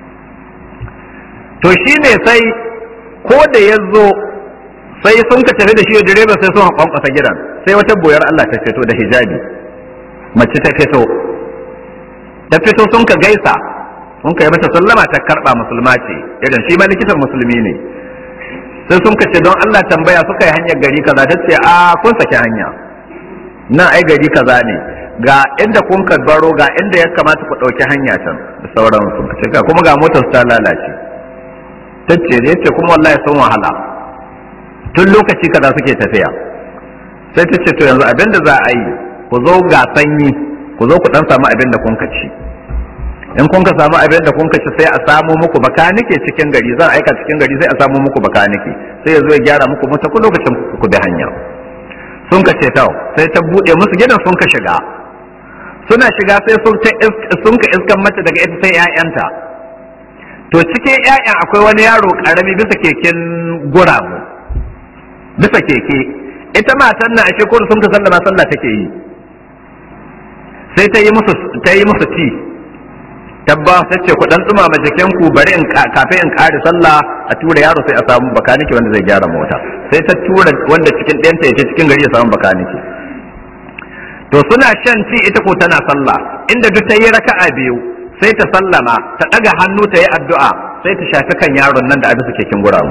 To shi ne sai ko da ya zo sai sun ka tafi da shi direba sai sun kwankwasa gidan, sai wata boyar Allah ta fito da hijabi, mace ta fito ta fito sun ka gaisa, sun ka yi mata sallama, ta karba musulma ce irin shi ma likitan musulmi ne. Sai sun ka ce don Allah tambaya suka yi hanyar gari kaza, ta ce a kun saki hanya na ai gari kaza ne, ga inda kun ka baro ga inda ya kamata ku ɗauki hanya can da sauransu, kuma ga motar ta lalace. Tace da yace kuma wallahi sun wahala tun lokaci kaza suke tafiya. Sai ta ce to yanzu abin da za a yi, ku zo ga sanyi, ku zo ku dan samu abin da kun ka ci, in kun ka samu abin da kun ka ci sai a samu muku bakanike cikin gari, zan aika cikin gari sai a samu muku bakanike, sai ya zo ya gyara muku mota ku lokacin ku bi hanya. Sun ka ce tau, sai ta bude musu gidan sun ka shiga. Suna shiga sai sun ka iskan mace daga ita sai 'ya'yanta. To cikin 'ya'yan akwai wani yaro karami bisa keken guramu, bisa keke. Ita matan na ashe ko sun ka sallama sallah take yi, sai ta yi musu ta yi musu ti tabba ta ce ku dan tsuma ma jikin ku bari in kafin in kare sallah a tura yaro sai a samu bakanike wanda zai gyara mota. Sai ta tura wanda cikin ɗayanta ya ce cikin gari ya samu bakanike. To suna shan ti ita ko tana sallah, inda duk ta yi raka'a biyu sai ta sallama ta ɗaga hannu ta yi addu'a sai ta shafi kan yaron nan da abin su kekin guramu.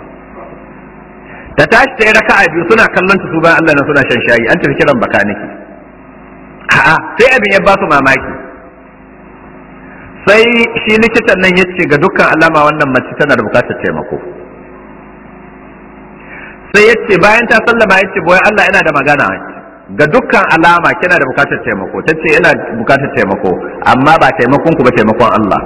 Ta tashi ta yi raka'a biyu suna kallon ta su bayan Allah na suna shan shayi, an tafi kiran bakanike. A'a sai abin ya ba su mamaki. Sai shi likitan nan ya ce ga dukkan alama wannan mace tana da bukatar taimako. Sai ya ce bayan ta sallama ya ce boye Allah ina da magana, ga dukkan alama kina da bukatar taimako. Ta ce ina bukatar taimako amma ba taimakon ku ba, taimakon Allah.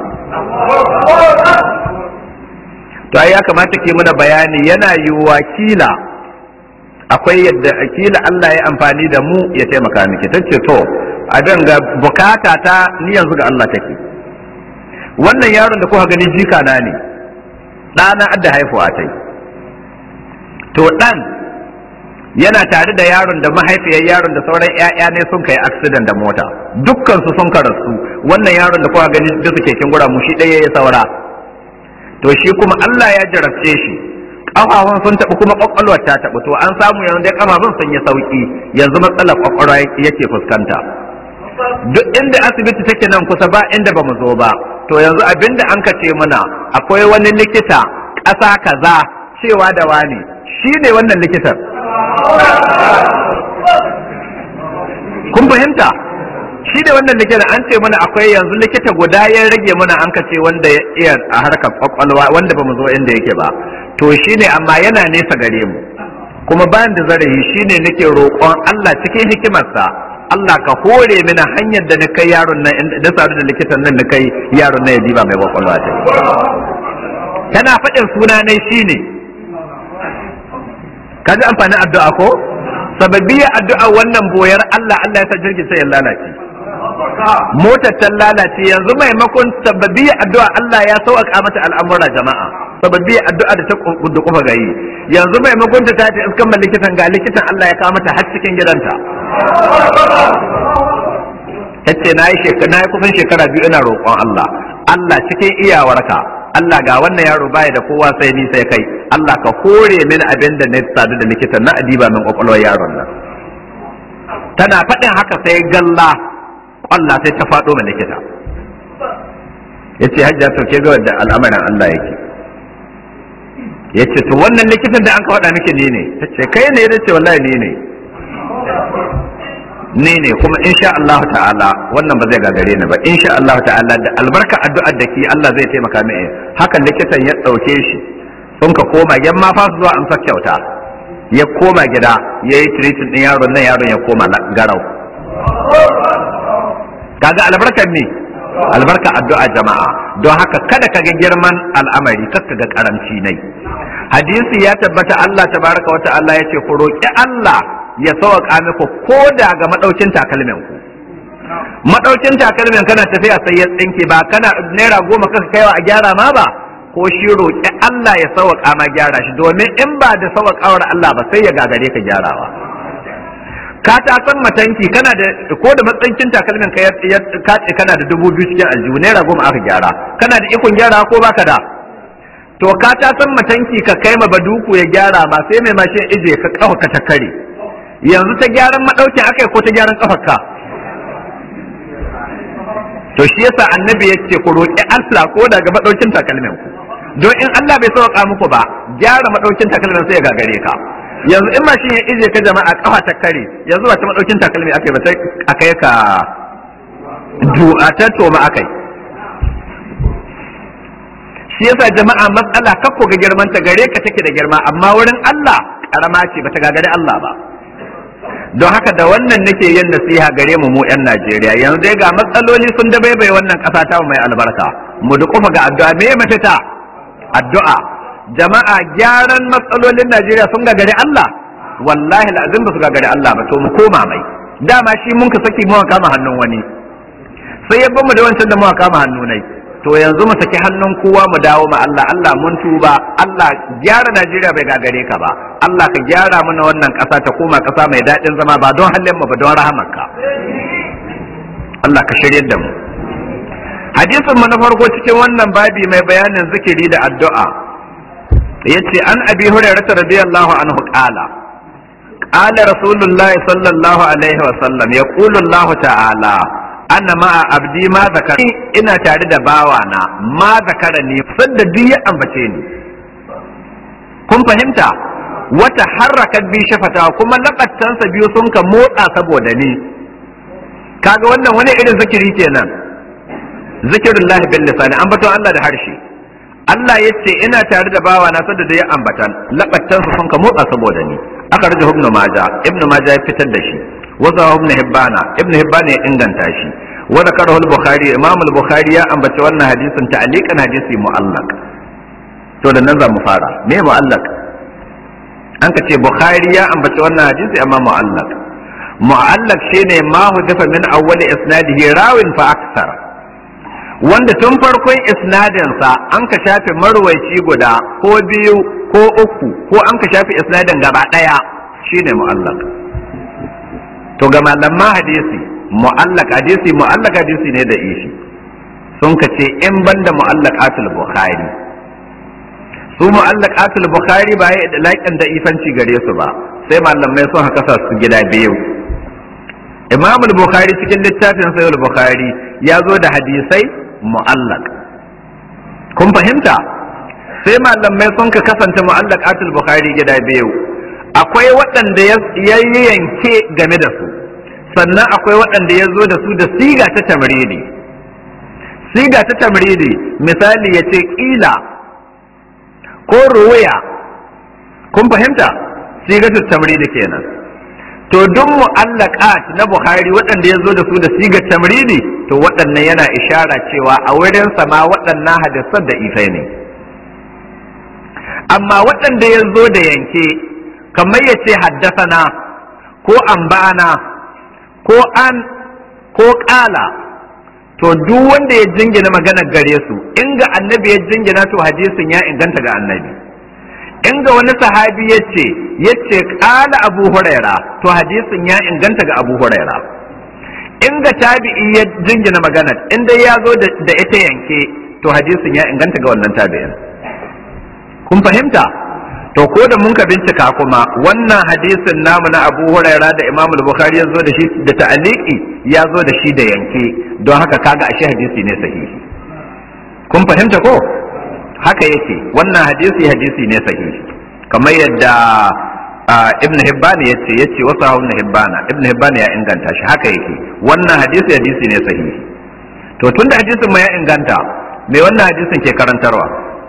To ai ya kamata ke muna bayani, yana yiwuwa kila akwai yadda kila Allah ya amfani da mu ya taimaka miki. Ta ce to abin ga bukata ta ni yanzu ga Allah take. Wannan yaron da kuka gani jika na ne, ɗana adda haifuwa tai. To ɗan yana tare da yaron da mahaifiyar yaron da sauran ƴaƴa ne sun kai accident da mota, dukkan su sun karasu. Wannan yaron da kuka gani da suke kin gura mu shi ɗaya ya saura. To shi kuma Allah ya jarabce shi, ƙafafun sun taɓa kuma ƙwaƙwalwar ta taɓa. To an samu yanzu dai ƙafafun sun yi sauƙi, yanzu matsalar ƙwaƙwalwa yake fuskanta. Duk inda asibiti take nan kusa ba inda ba mu zo ba. To yanzu abinda an kace mana akwai wani likita ƙasa kaza cewa da wani shi ne wannan likitan. Kun fahimta? Shi da wannan likitan an ce mana akwai yanzu likita guda ya rage mana an kace wanda ya iya a harkar kwakwalwa wanda ba mu zo inda yake ba. To shi ne amma yana nesa gare mu. Kuma bayan da zarafi shi ne nake roƙon Allah cikin hikimarsa Allah ka hore mini hanyar da na kai yaron nan da sadu da likitan nan na kai yaron nan ya diba mai kwakwalwa ta. Tana faɗin suna ne shi ne. Ka ji amfanin addu'a ko? Sababiyar addu'a wannan boyar Allah Allah ya sa jirgin sai ya lalace. Motar ta lalace yanzu maimakon sababiyar addu'a Allah ya sauƙa mata al'amura jama'a. Sababiyar addu'a da ta kudu kufa gayi. Yanzu maimakon ta tace iskan ma likitan ga likitan Allah ya kawo mata har cikin gidanta. Tace na yi shekara na yi kusan shekara biyu ina roƙon Allah. Allah cikin iyawarka Allah ga wannan yaro baya da kowa sai ni sai kai Allah ka hore min abin da na sadu da likitan na adiba min kwakwalwar yaron nan. Tana faɗin haka sai galla Allah sai ta faɗo min likita. Yace hajja to ke ga da al'amarin Allah yake. Yace to wannan likitan da an ka faɗa miki ni ne. Tace kai ne yace wallahi ni ne. Ni ne kuma insha Allah ta'ala wannan ba zai gagare ni ba insha Allah ta'ala da albarka addu'ar da ke Allah zai taimaka mai. Hakan likitan ya ɗauke shi sun ka koma yan ma fa zuwa amsa kyauta ya koma gida ya yi treating ɗin yaron nan yaron ya koma garau. Kaga albarkar ne albarka addu'a jama'a. Don haka kada ka ga girman al'amari kar ka ga karamci nai. Hadisi ya tabbata Allah tabaraka wa ta'ala ya ce ku roƙi Allah ya sauƙa muku ko da ga madaukin takalmin ku. Madaukin takalmin kana tafiya sai ya tsinke ba kana naira goma kaka kaiwa a gyara ma ba ko shi roƙi Allah ya sauƙa ma gyara shi domin in ba da sauƙawar Allah ba sai ya gagare ka gyarawa. Ka ta san matanki kana da ko da matsankin takalmin ka ya kace kana da dubu biyu cikin aljihu naira goma aka gyara kana da ikon gyara ko baka da to ka ta san matanki ka kai ma baduku ya gyara ma sai mai mashin ije ka kafa ka ta kare yanzu ta gyaran madaukin akai ko ta gyaran kafarka. To shi yasa annabi yace ku roki Allah ko daga madaukin takalmin ku don in Allah bai sauka muku ba gyara madaukin takalmin sai ya gagare ka. Yanzu in mashin ya ije ka jama'a kafa ta kare yanzu ba ta madaukin takalmi akai ba sai akai ka du'a ta toma akai. Shi yasa jama'a matsala kakko ga girman ta gare ka take da girma amma wurin Allah karama ce bata gagare Allah ba. Don haka da wannan nake yin nasiha gare mu mu yan Najeriya yanzu dai ga matsaloli sun dabaibaye wannan kasa ta mai albarka mu duƙufa ga addu'a me mafita addu'a. Jama'a gyaran matsalolin Najeriya sun gagari Allah wallahi lazim ba su gagari Allah ba to mu koma mai dama shi mun ka saki mu kama hannun wani sai ya bamu da wancan da mu kama hannu nai to yanzu mu saki hannun kowa mu dawo ma Allah Allah mun tuba Allah gyara Najeriya bai gagare ka ba Allah ka gyara mana wannan ƙasa ta koma ƙasa mai daɗin zama ba don halin mu ba don rahamarka Allah ka shiryar da mu. Hadisin mu na farko cikin wannan babi mai bayanin zikiri da addu'a yace an abi hurairah radiyallahu anhu qala qala rasulullahi sallallahu alaihi wa sallam yaqulu Allah ta'ala ana ma'a abdi ma zakara ina tare da bawana ma zakara ne sadda duk ya ambace ni kun fahimta wata harakat bi shafata kuma laƙattansa biyu sun ka motsa saboda ni kaga wannan wani irin zikiri kenan zikirullahi bil lisani ambaton Allah da harshe Allah ya ce ina tare da bawa na sadda da ya ambatan laƙattansa sun ka motsa saboda ni aka rage ibnu maja ibnu maja ya fitar da shi waza ibn hibbana ibn hibbana ya inganta shi wa zakarahu al-bukhari imam al-bukhari ya ambaci wannan hadisin ta'liqan hadisi mu'allaq to da nan za mu fara me mu'allaq an ka ce bukhari ya ambaci wannan hadisi amma mu'allaq mu'allaq shine ma hudifa min awwali isnadihi rawin fa aksar, wanda tun farkon isnadin sa an ka shafe marwaici guda ko biyu ko uku ko an ka shafe isnadin gaba daya shine mu'allaq. to ga malaman hadisi mu'allaq hadisi mu'allaq hadisi ne da ishi sun ka ce in banda mu'allaqatul bukhari, su mu'allaqatul bukhari ba ya da laƙin da ifanci gare su ba, sai malamai sun haka sa su gida biyu. imam al-bukhari cikin littafin sahih al-bukhari ya zo da hadisai mu'allaq, kun fahimta? sai malamai sun ka kasance mu'allaqatul bukhari gida biyu, akwai waɗanda ya yanke game da su, sannan akwai waɗanda ya zo da su da siga ta tamridi. siga ta tamridi misali ya ce ƙila ko ruwaya, kun fahimta? siga ta tamridi kenan. to duk mu'allaqat na bukhari waɗanda ya zo da su da siga tamridi, to waɗannan yana ishara cewa a wurin sama waɗannan hadisan da ifai ne. amma waɗanda ya zo da yanke kamar ya ce haddasana ko amba'ana ko an ko ƙala, to duk wanda ya jingina maganar gare su in ga annabi ya jingina to hadisin ya inganta ga annabi, in ga wani sahabi ya ce ya ce ƙala abu huraira to hadisin ya inganta ga abu huraira, in ga tabi'i ya jingina maganar in dai ya zo da ita yanke to hadisin ya inganta ga wannan tabi'in. kun fahimta? to ko da mun ka bincika kuma wannan hadisin namu na Abu Huraira da Imam Bukhari ya zo da shi da ta'aliki ya zo da shi da yanke, don haka kaga ashe hadisi ne sahihi. kun fahimta ko? haka yake, wannan hadisi hadisi ne sahihi, kamar yadda Ibn Hibban ya ce yace wasu Ibn Hibban Ibn Hibban ya inganta shi, haka yake, wannan hadisi hadisi ne sahihi. to tunda hadisin ma ya inganta, me wannan hadisin ke karantarwa?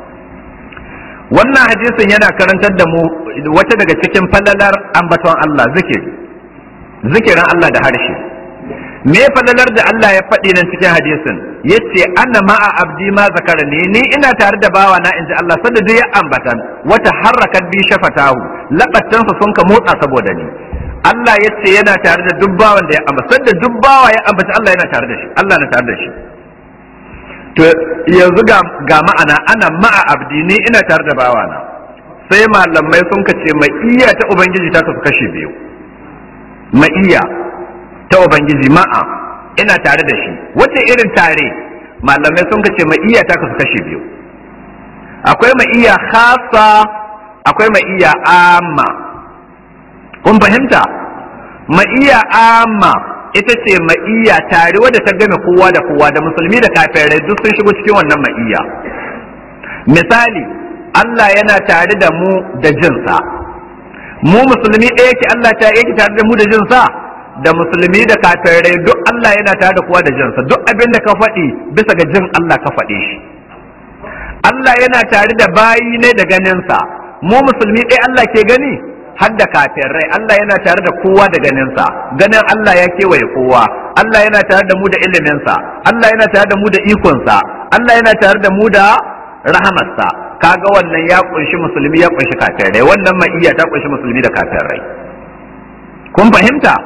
wannan hadisin yana karantar da mu wata daga cikin falalar ambaton Allah, zikiri zikirin Allah da harshe. me falalar da Allah ya faɗi nan cikin hadisin? yace ana ma'a abdi ma zakarani, ni ina tare da bawa na inji Allah sanda duk ya ambatan wata harakat bi shafatahu, labattansa sun ka motsa saboda ni. Allah yace yana tare da duk bawan da ya ambata, sanda duk bawa ya ambata Allah yana tare da shi, Allah na tare da shi. to yanzu ga, ga ma'ana ana ma'a abdi, ni ina tare da bawana. sai malamai sun kace ma'iyya ta ubangiji ta kasu kashe biyu. ma'iyya ta ubangiji ma'a ina tare da shi, wace irin tare? malamai sun kace ma'iyya ta kasu kashe biyu, akwai ma'iyya khassa akwai ma'iyya amma. kun fahimta? ma'iyya amma ita ce ma'iyya tare wadda ta game kowa da kowa, da musulmi da kafirai duk sun shigo cikin wannan ma'iyya. misali, Allah yana tare da mu da jinsa, mu musulmi ɗaya yake Allah ta yake tare da mu da jinsa, da musulmi da kafirai duk Allah yana tare da kowa da jinsa, duk abin da ka faɗi bisa ga jin Allah ka faɗe shi. Allah yana tare da bayi ne da ganinsa, mu musulmi ɗaya Allah ke gani har da kafirai, Allah yana tare da kowa da ganinsa, ganin Allah ya kewaye kowa, Allah yana tare da mu da iliminsa, Allah yana tare da mu da ikonsa, Allah yana tare da mu da rahamarsa. kaga wannan ya kunshi musulmi ya kunshi kafirai, wannan ma'iyya ta kunshi musulmi da kafirai. kun fahimta?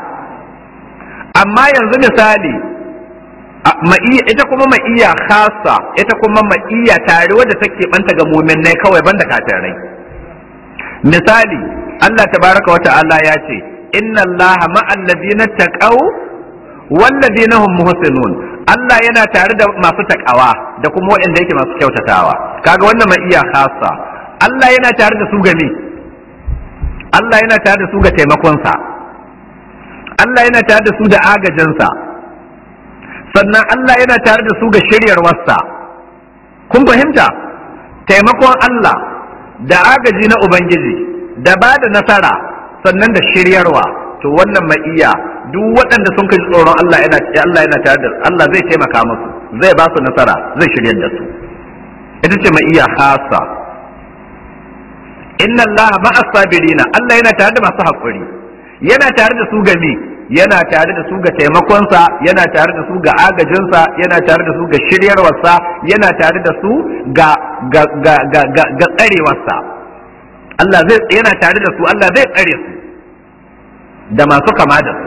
amma yanzu misali ma'iyya ita kuma ma'iyya khassa, ita kuma ma'iyya tare wadda take banta ga mu'minai kawai banda kafirai. misali, Allah tabaraka wa ta'ala ya ce inna Allaha ma'al ladina taqaw wal ladina hum muhsinun, Allah yana tare da masu takawa da kuma waɗanda yake masu kyautatawa. kaga wannan mai iya khassa, Allah yana tare da su game Allah yana tare da su ga taimakonsa, Allah yana tare da su da agajinsa, sannan Allah yana tare da su ga shiryarwarsa. kun fahimta? taimakon Allah da agaji na Ubangiji da ba da nasara sannan da shiryarwa, to wannan ma'iya duk waɗanda sun kai tsoron Allah yana Allah yana tare da Allah zai taimaka musu, zai ba su nasara, zai shiryar da su. ita ce ma'iya khassa. inna Allah ma'a sabirina, Allah yana tare da masu haƙuri, yana tare da su game yana tare da su ga taimakonsa, yana tare da su ga agajinsa, yana tare da su ga shiryarwarsa, yana tare da su ga ga ga ga ga, ga tsarewarsa. Allah zai yana tare da su, Allah zai tsare su da masu kama da su.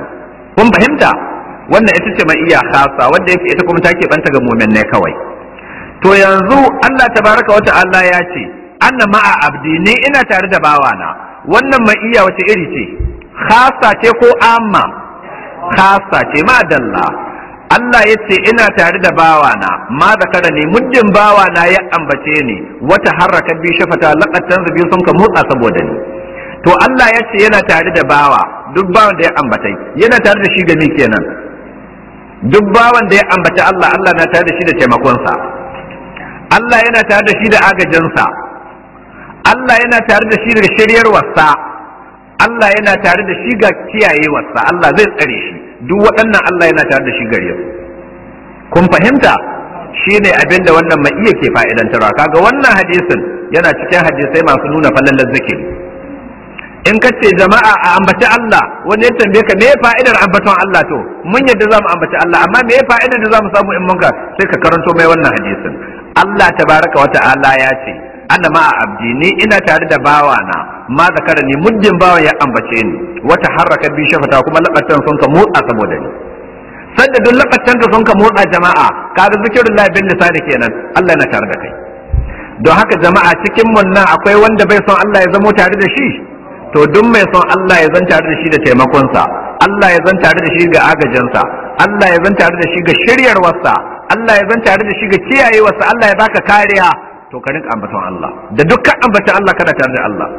kun fahimta wannan ita ce ma'iyya khassa wanda yake ita kuma take banta ga mu'minai kawai. To yanzu Allah tabaraka wa ta'ala ya ce anna ma'a abdi ne ina tare da bawana, wannan ma'iyya wace iri ce, khassa ce ko amma? Khassa ce, madalla. Allah ya ce ina tare da bawana, ma zakara ne muddin bawana ya ambace ni wata harraka bi shafata laqatan zabi sun ka motsa saboda ni. To Allah ya ce yana tare da bawa, duk bawan da ya ambatai yana tare da shi gami kenan. Duk bawan da ya ambaci Allah, Allah na tare da shi da taimakonsa. Allah yana tare da shi da agajinsa. Allah yana tare da shi da shiryarwarsa. Allah yana tare da shi ga kiyayewarsa. Allah zai tsare shi. Duk waɗannan Allah yana tare da shi gare su. Kun fahimta? Shi ne abin da wannan mai iya ke fa'idantarwa. Kaga wannan hadisin yana cikin hadisai masu nuna falalar zikiri. In ka ce jama'a a ambaci Allah, wani ya tambaye ka me fa'idar ambaton Allah, to mun yadda za mu ambaci Allah, amma me fa'idar da za mu samu in munka sai ka karanto mai wannan hadisin. Allah tabaraka wa ta'ala ya ce ana ma'a abdi ni ina tare da bawana, ma zakara ni muddin bawan ya ambace ni wata harraka bi shafata kuma labatan sun ka motsa saboda ni. Sanda duk labatan da sun ka motsa jama'a, kaga zikirullah bin lisani kenan, Allah yana tare da kai. Don haka jama'a cikin mun nan akwai wanda bai son Allah ya zamo tare da shi, to duk mai son Allah ya zan tare da shi da taimakonsa, Allah ya zan tare da shi ga agajinsa, Allah ya zan tare da shi ga shiryarwarsa, Allah ya zan tare da shi ga kiyayewarsa, Allah ya baka kariya, to ka rinka ambaton Allah. Da dukkan ambatan Allah kana tare da Allah.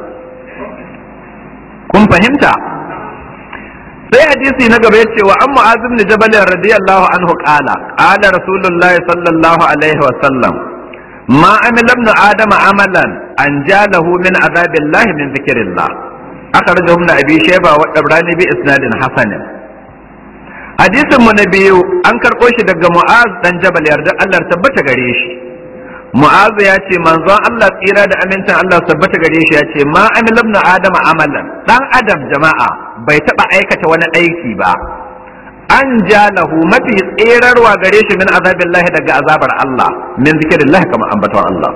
Kun fahimta? Sai hadisi na gaba yace wa an Mu'az ibn Jabal radiyallahu anhu qala qala Rasulullahi sallallahu alaihi wa sallam ma amila ibn adama amalan anjalahu min azabillahi min dhikrillah. أخرجه ابن أبي شيبة والطبراني بإسناد حسن. حديث من نبيو أنكر قوش دق معاذ بن جبل يرجع الله ثبت غريش. معاذ ياتي منظر الله إرادة أمنت الله ثبت غريش ياتي ما عمل ابن آدم عملا. دان آدم جماعة بيتبع أيكة وانا أيكي با. أنجاله ما في إيرار وغريش من عذاب الله دق عذاب الله من ذكر الله كما أنبتوا الله.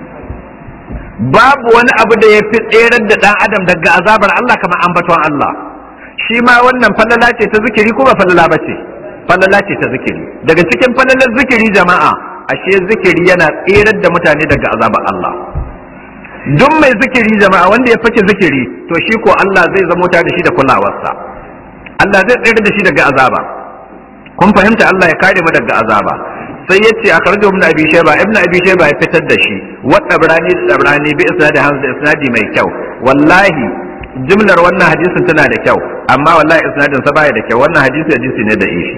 Babu wani abu da ya fi tserar da ɗan adam daga azabar Allah kamar ambaton Allah. Shi ma wannan falala ce ta zikiri ko ba falala ba ce? Falala ce ta zikiri. Daga cikin falalar zikiri jama'a, ashe zikiri yana tserar da mutane daga azabar Allah. Duk mai zikiri jama'a wanda ya fake zikiri, to shi ko Allah zai zamo tare da shi da kulawarsa. Allah zai tsere da shi daga azaba. Kun fahimta, Allah ya kare mu daga azaba. Sai yace a karjo ibn abi shayba ibn abi shayba ya fitar da shi wa tabrani da tabrani bi isnadi hamza isnadi mai kyau. Wallahi jumlar wannan hadisin tana da kyau, amma wallahi isnadin sa baya da kyau. Wannan hadisi hadisi ne da ishi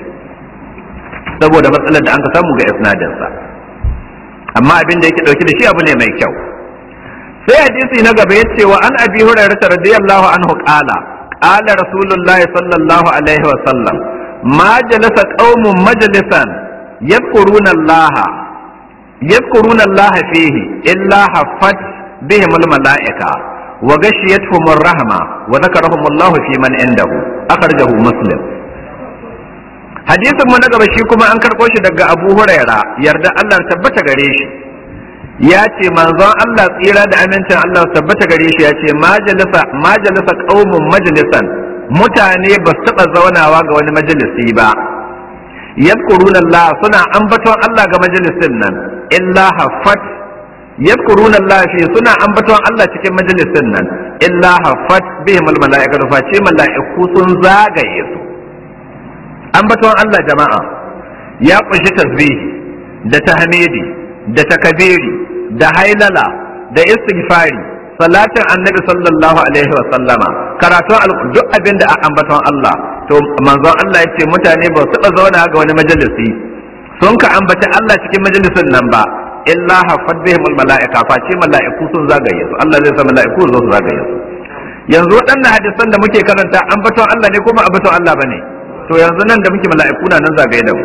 saboda matsalar da an ka samu ga isnadin sa, amma abin da yake dauke da shi abu ne mai kyau. Sai hadisi na gaba yace wa an abi hurairah radiyallahu anhu qala qala rasulullahi sallallahu alaihi wa sallam ma jalasa qaumun majlisan يذكرون الله يذكرون الله فيه إلا حفت بهم الملائكة وغشيتهم الرحمة وذكرهم الله في من عنده. أخرجه مسلم. حديث من نقب شيكما أنكر قوش دقى أبو هريرة يرد الله ثبت غريش ياتي منظر الله إلى أمنت الله ثبت غريش ياتي ما جلس ما جلس قوم مجلسا متاني بستقى زونا واقع ونمجلسي با yadkuruna Allah suna ambaton Allah ga majalisin nan illa haffat yadkuruna Allah fi suna ambaton Allah cikin majalisin nan illa haffat bihim almalaikatu fa ce malaiku sun zagaye su. Ambaton Allah jama'a ya kunshi tasbihi da tahmidi da takbiri da hailala da istighfari, salatin annabi sallallahu alaihi wa sallama, karatun duk abin da a ambaton Allah. To manzon Allah ya ce mutane ba su taɓa zauna ga wani majalisi sun ka ambaci Allah cikin majalisin nan ba illa haffat bihim almalaika fa ce malaiku sun zagaye su. Allah zai sa malaiku zo su zagaye su. Yanzu waɗannan hadisan da muke karanta ambaton Allah ne ko ba ambaton Allah bane? To yanzu nan da muke malaiku na nan zagaye da mu.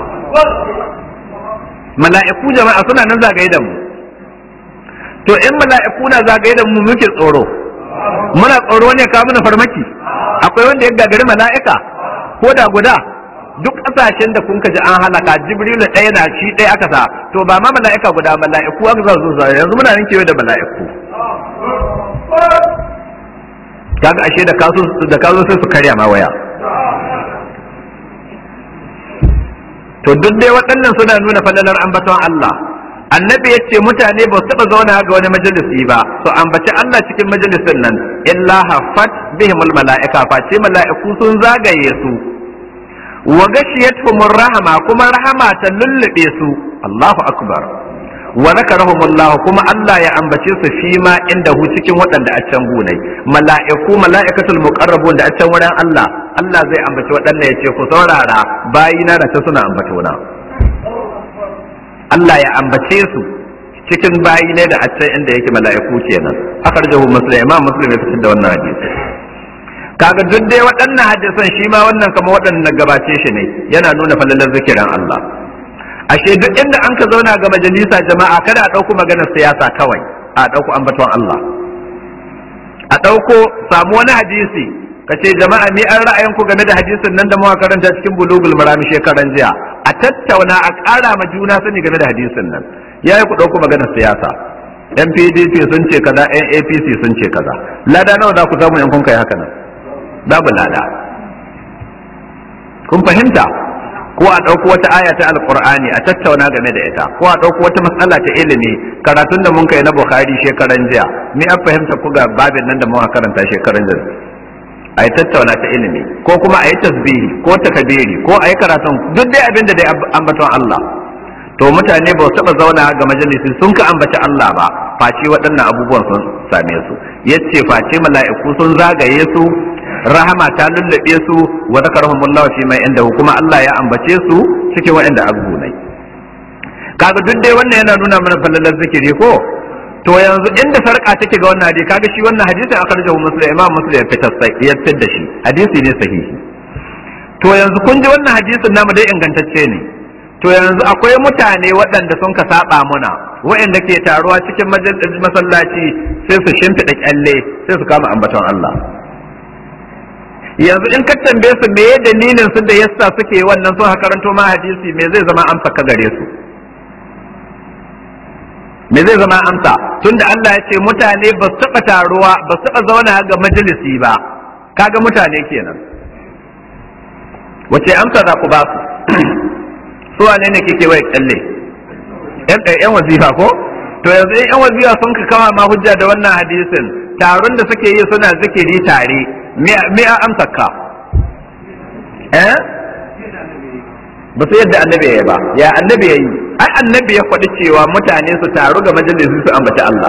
Malaiku jama'a suna nan zagaye da mu. To in malaiku na zagaye da mu muke tsoro. Muna tsoro ne ka muna farmaki. Akwai wanda ya gagari mala'ika ko da guda, duk ƙasashen da kun ji an halaka Jibrilu ɗaya na shi ɗaya aka sa, to ba ma mala'ika guda, mala'iku aka za su sa. Yanzu muna nan kewaye da mala'iku. Kaga ashe da kaso da kaso sai su karya ma waya. to duk dai waɗannan suna nuna falalar ambaton Allah. Annabi ya ce mutane ba su taɓa zauna ga wani majalisi ba su ambaci Allah cikin majalisin nan illa haffat bihimul mala'ika face mala'iku sun zagaye su wa gashiyatuhumur rahama kuma rahama ta lullube su. Allahu akbar. wa zakarahumullah kuma Allah ya ambace su fi ma inda hu cikin waɗanda a can gunai mala'iku mala'ikatul muqarrabun da a can wurin Allah Allah zai ambaci waɗanda ya ce ku saurara bayina da ta suna ambatona Allah ya ambace su cikin bayi ne da a can inda yake mala'iku kenan akhrajahu muslim imam muslim ya fitar da wannan hadisi kaga duk dai waɗannan hadisan shi ma wannan kamar waɗannan gabace shi ne yana nuna falalar zikirin Allah. Ashe duk inda an ka zauna ga majalisa jama'a kada a ɗauko maganar siyasa kawai a ɗauko ambaton Allah a ɗauko samu wani hadisi ka ce jama'a ni an ra'ayinku game da hadisin nan da muka karanta cikin bulugul marami shekaran jiya a tattauna a ƙara ma juna sani game da hadisin nan yayi ku ɗauko maganar siyasa yan P D P sun ce kaza yan A P C sun ce kaza lada nawa za ku samu in kun kai haka nan babu lada kun fahimta ko a ɗauko wata aya ta alƙur'ani a tattauna game da ita ko a ɗauko wata matsala ta ilimi karatun da mun kai na Bukhari shekaran jiya ni an fahimta ku ga babin nan da muka karanta shekaran jiya a yi tattauna ta ilimi ko kuma a yi tasbihi ko takabiri ko a yi karatun duk dai abin da dai ambaton Allah to mutane ba su taɓa zauna ga majalisi sun ka ambaci Allah ba face waɗannan abubuwan sun same su yace face mala'iku sun zagaye su rahama ta lullube su wa zakarahumullahu fi mai inda kuma Allah ya ambace su cikin waɗanda abu ne kaga duk dai wannan yana nuna mana fallalar zikiri ko to yanzu inda sarka take ga wannan hadisi kaga shi wannan hadisin akhrajahu muslim imam muslim ya fitar sai ya fitar da shi hadisi ne sahihi to yanzu kun ji wannan hadisin namu dai ingantacce ne to yanzu akwai mutane waɗanda sun ka saba muna waɗanda ke taruwa cikin masallaci sai su shimfiɗa kyalle sai su kama ambaton Allah yanzu in ka tambaye su me dalilin su da yasa suke wannan sun karanto ma hadisi me zai zama amsa ka gare su me zai zama amsa tunda Allah ya ce mutane ba su taɓa taruwa ba su taɓa zauna ga majalisi ba kaga mutane kenan wace amsa za ku ba su su wane ne kike wai kalle yan wazifa ko to yanzu yan wazifa sun ka kama ma hujja da wannan hadisin taron da suke yi suna zikiri tare me a amsa ka eh ba su yadda annabi ya ba ya annabi ya yi ai annabi ya faɗi cewa mutane su taru ga majalisi su ambaci Allah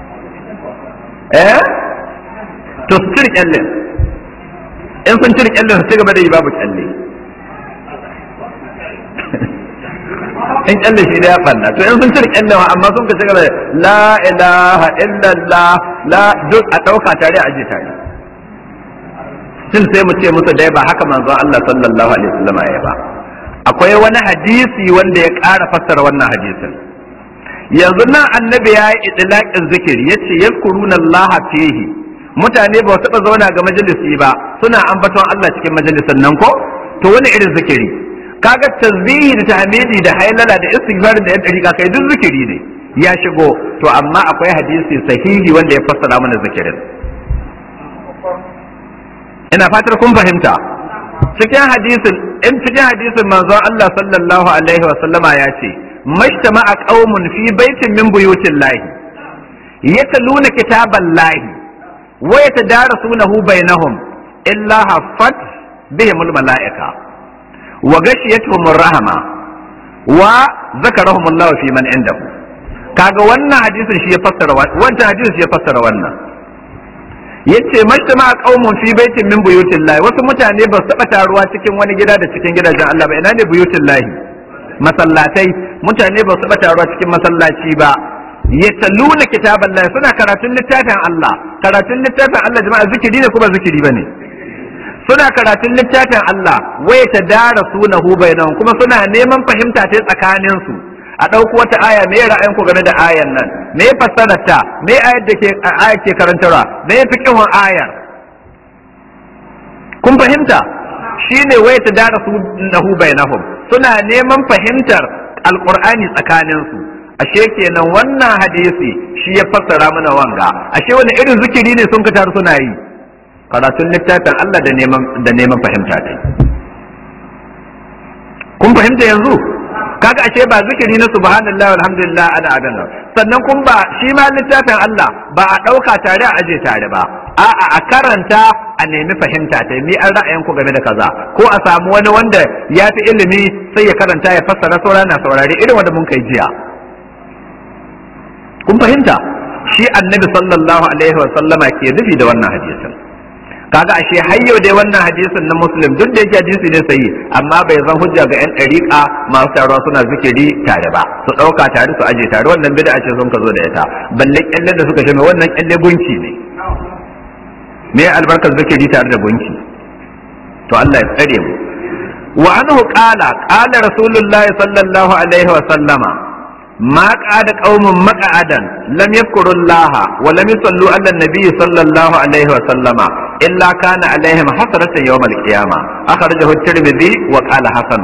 eh to su cire kyallin in sun cire kyallin su ci gaba da yi babu kyalle in kyalle shi da ya fanna to in sun cire kyallin amma sun ka ci gaba da la ilaha illallah la duk a ɗauka tare a aje tare sun sai mu ce musu dai ba haka manzon Allah sallallahu alaihi wasallam ya ba akwai wani hadisi wanda ya ƙara fassara wannan hadisin yanzu nan annabi ya yi idlaqin zikiri yace yazkuruna Allah fihi mutane ba su taɓa zauna ga majalisi ba suna ambaton Allah cikin majalisin nan ko to wani irin zikiri kaga tasbihi da tahmidi da hailala da istighfar da yan dariƙa kai duk zikiri ne ya shigo to amma akwai hadisi sahihi wanda ya fassara mana zikirin ina fatar kun fahimta cikin hadisin in cikin hadisin manzon Allah sallallahu alaihi wa sallama ya ce mashtama'a qaumun fi baitin min buyutillahi yatluna kitaballahi wa yatadarasunahu bainahum illa haffat bihimul malaika wa ghashiyatuhumur rahma wa zakarahumullahu fi man indahu kaga wannan hadisin shi ya fassara wannan hadisin shi ya fassara wannan yace majtama qaumun fi baitin min buyutillahi wasu mutane ba su taba taruwa cikin wani gida da cikin gidajen Allah ba ina ne buyutillahi masallatai mutane ba su taba taruwa cikin masallaci ba yataluna kitaballahi suna karatun littafin Allah karatun littafin Allah jama'a zikiri ne kuma zikiri bane suna karatun littafin Allah waya tadarasunahu bainahum kuma suna neman fahimta ta tsakanin su a ɗauko wata aya me ra'ayin ku game da ayan nan me fassarar ta me ayar da ke aya ke karantarwa me fiqhun ayar kun fahimta shine waya tadarasu nahu bainahum suna neman fahimtar alqur'ani tsakanin su ashe kenan wannan hadisi shi ya fassara mana wanga ashe wani irin zikiri ne sun ka taru suna yi karatun littafin Allah da neman da neman fahimta dai kun fahimta yanzu kaga ashe ba zikiri na subhanallahi walhamdulillah ana adan sannan kun ba shi ma littafin Allah ba a dauka tare a aje tare ba a'a a karanta a nemi fahimta ta mi an ra'ayin ku game da kaza ko a samu wani wanda ya fi ilimi sai ya karanta ya fassara saura na saurare irin wanda mun kai jiya kun fahimta shi annabi sallallahu alaihi wa sallama ke nufi da wannan hadisin kaga ashe har yau dai wannan hadisin na muslim duk da yake hadisi ne sayi amma bai zan hujja ga yan dariƙa masu taruwa suna zikiri tare ba su ɗauka tare su aje tare wannan bid'a ce sun ka zo da ita balle kyalle da suka shame wannan kyalle gunki ne me albarkar zikiri tare da gunki to Allah ya tsare mu wa anhu qala qala rasulullahi sallallahu alaihi wa sallama ما قعد قوم مقعدا لم يذكروا الله ولم يصلوا على النبي صلى الله عليه وسلم إلا كان عليهم حسرة يوم القيامة أخرجه الترمذي وقال حسن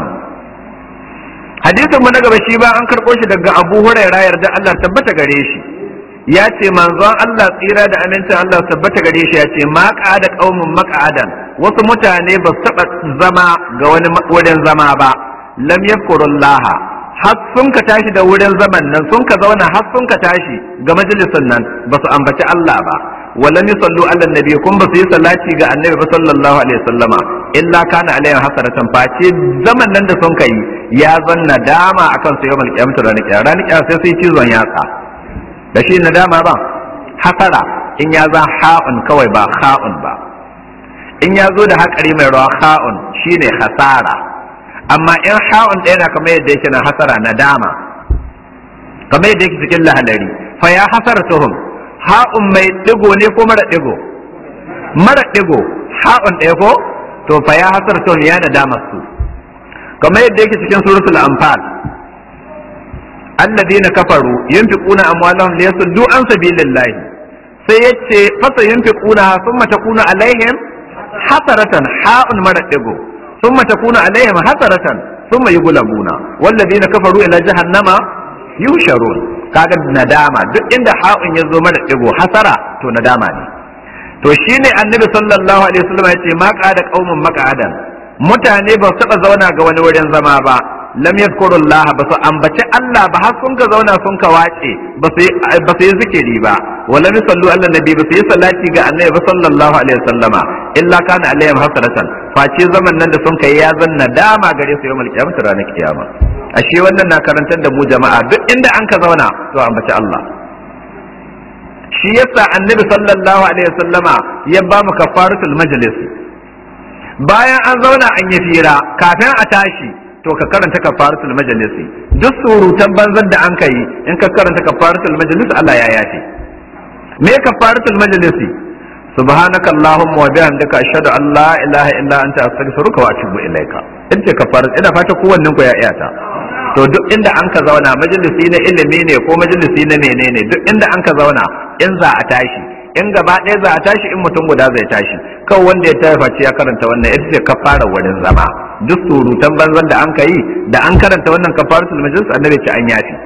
حديث من gaba shi ba an karɓo shi daga Abu Hurairah yarda Allah tabbata gare shi ya ce manzon Allah tsira da amincin Allah tabbata gare shi ya ce ma qa'ada qaumun maq'adan wasu mutane ba su taɓa zama ga wani wurin zama ba lam yadhkurullaha har sun ka tashi da wurin zaman nan sun ka zauna har sun ka tashi ga majalisun nan ba su ambaci Allah ba wala yusallu ala nabi kun ba su yi salati ga annabi ba sallallahu alaihi wasallama illa kana alaihi hasaratan face zaman nan da sun kai ya zan nadama akan su yawmal qiyamah ranar kiyama ranar kiyama sai sai cizon yatsa da shi nadama ba hasara in ya zan ha'un kawai ba ha'un ba in ya zo da haƙari mai rawa ha'un shine hasara amma in ha'un ɗaya na kamar yadda yake na hasara na dama kamar yadda yake cikin lahalari fa ya hasar tuhum ha'un mai ɗigo ne ko mara ɗigo mara ɗigo ha'un ɗaya ko to fa ya hasar tuhum ya na dama su kamar yadda yake cikin suratul anfal alladhina kafaru yunfiquna amwalahum liyasuddu an sabilillahi sai yace fasa yunfiquna thumma takunu alaihim hasaratan ha'un mara ɗigo ثم تكون عليهم حسرة ثم يغلبون والذين كفروا إلى جهنم يحشرون kaga nadama duk inda ha'un ya zo mara digo hasara to nadama ne to shine annabi sallallahu alaihi wasallam ya ce ma qada qaumun maq'adan mutane ba su taba zauna ga wani wurin zama ba lam yadhkurullaha ba su ambaci Allah ba har sun ka zauna sun ka wace ba su ba su yi zikiri ba wala misallu ala nabi ba su yi salati ga annabi sallallahu alaihi wasallama illa kana alaihim hasratan face zaman nan da sun kai ya zan nadama gare su yawmal qiyamah ranar kiyama ashe wannan na karantar da mu jama'a duk inda an ka zauna to ambaci Allah shi yasa annabi sallallahu alaihi wasallama ya ba mu kafaratul majlis bayan an zauna an yi fira kafin a tashi to ka karanta kafaratul majlis duk surutan banzan da an kai in ka karanta kafaratul majlis Allah ya yafe me kafaratul majlis subhanaka allahumma wa bihamdika ashhadu an la ilaha illa anta astaghfiruka wa atubu ilaika in ce kafarat ina fata kowannen ku ya iyata to duk inda an ka zauna majalisi na ilimi ne ko majalisi na menene duk inda an ka zauna in za a tashi in gaba ɗaya za a tashi in mutum guda zai tashi kawai wanda ya tafaci ya karanta wannan ita ce kafara wurin zama duk surutan banzan da an ka yi da an karanta wannan kafaratul majlis annabi ce an yafi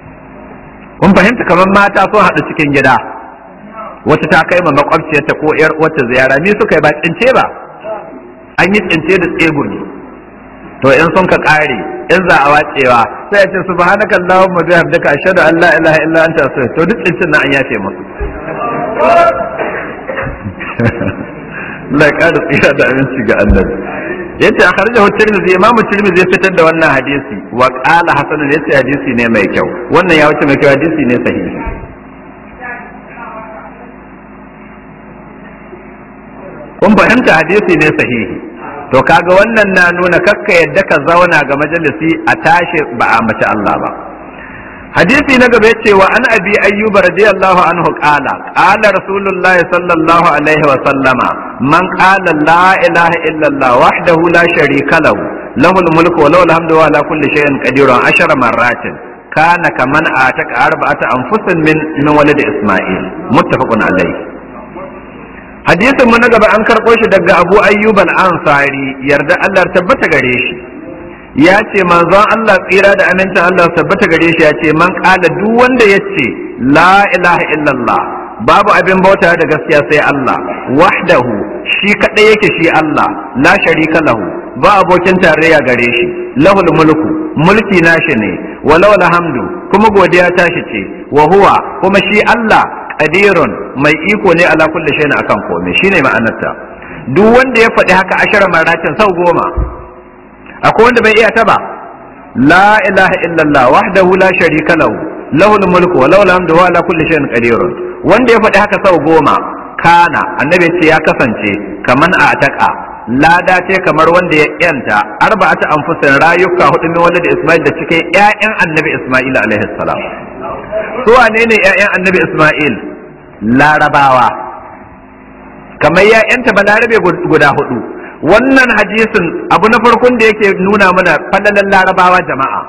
kun fahimta kamar mata sun haɗu cikin gida wata ta kai ma makwabciyarta ko yar wata ziyara ni suka yi ba tsince ba an yi tsince da tsegumi to in sun ka kare in za a wacewa sai ya ce subhanaka allahumma bihamdika ashhadu an la ilaha illa anta astaghfiruka to duk tsincin nan an yafe musu la kada tsira da aminci ga annabi yace akhrajahu tirmidhi imam tirmidhi ya fitar da wannan hadisi wa qala hasan yace hadisi ne mai kyau wannan ya wuce mai kyau hadisi ne sahihi kun fahimta hadisi ne sahihi to kaga wannan na nuna kakka yadda ka zauna ga majalisi a tashi ba a mace Allah ba hadisi na gaba yace wa an abi ayyub radiyallahu anhu qala qala rasulullah sallallahu alaihi wa sallama man qala la ilaha illa allah wahdahu la sharika lahu lahul mulku wa lahul hamdu wa ala kulli shay'in qadirun ashara marratin kana kaman ataka arba'ata anfusin min min walad isma'il muttafaqun alayhi hadisin mu na gaba an karɓo shi daga abu ayyub al-ansari yarda Allah tabbata gare shi ya ce manzon Allah tsira da amincin Allah tabbata gare shi ya ce man ƙala duk wanda ya ce la ilaha illallah babu abin bauta da gaskiya sai Allah wahdahu shi kaɗai yake shi Allah la sharika lahu ba abokin tarayya gare shi lahul mulku mulki nashi ne walau alhamdu kuma godiya tashi ce wa huwa kuma shi Allah qadirun mai iko ne ala kulli shay'in akan komai shine ma'anarta duk wanda ya faɗi haka ashara maratin sau goma akwai wanda bai iya ta ba la ilaha illallah wahdahu la sharika lahu lahul mulku wa lahul hamdu wa ala kulli shay'in qadirun wanda ya faɗi haka sau goma kana annabi ce ya kasance kaman a ataka lada ce kamar wanda ya yanta arba'ata anfusin rayuka hudu min walad Isma'il da cikin ƴaƴan annabi Isma'il alaihi salam su wane ne ƴaƴan annabi Isma'il larabawa kamar ya yanta balarabe guda hudu wannan hadisin abu na farkon da yake nuna mana falalan larabawa jama'a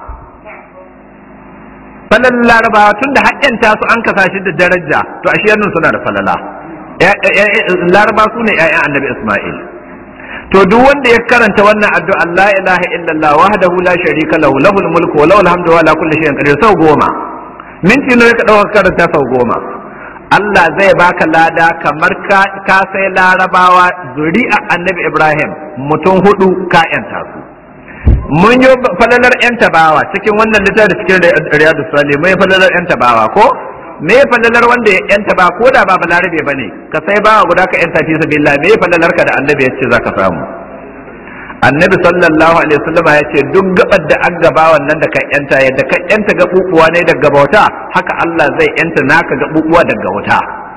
falalan larabawa tunda haƙƙanta su an kasa shi da daraja to ashe yannan suna da falala laraba su ne ƴaƴan annabi Isma'il to duk wanda ya karanta wannan addu'a la ilaha illallah wahdahu la sharika lahu lahul mulku wa lahul hamdu wa ala kulli shay'in qadir sau goma minti ne ka dauka karanta sau goma Allah zai baka lada kamar ka, ka sai larabawa zuri'a annabi Ibrahim mutum hudu ka yanta su mun yi falalar yanta bawa cikin wannan littafi cikin riyadus salihin mun yi falalar yanta bawa ko me ya falalar wanda ya yanta ba ko da ba balarabe ba ne ka sai bawa guda ka yanta fi sabilillah me ya falalar ka da annabi ya ce za ka samu annabi sallallahu alaihi wasallam ya ce duk gabar da an gaba wannan da ka yanta yadda ka yanta gabubuwa ne daga bauta haka Allah zai yanta naka gabubuwa daga wuta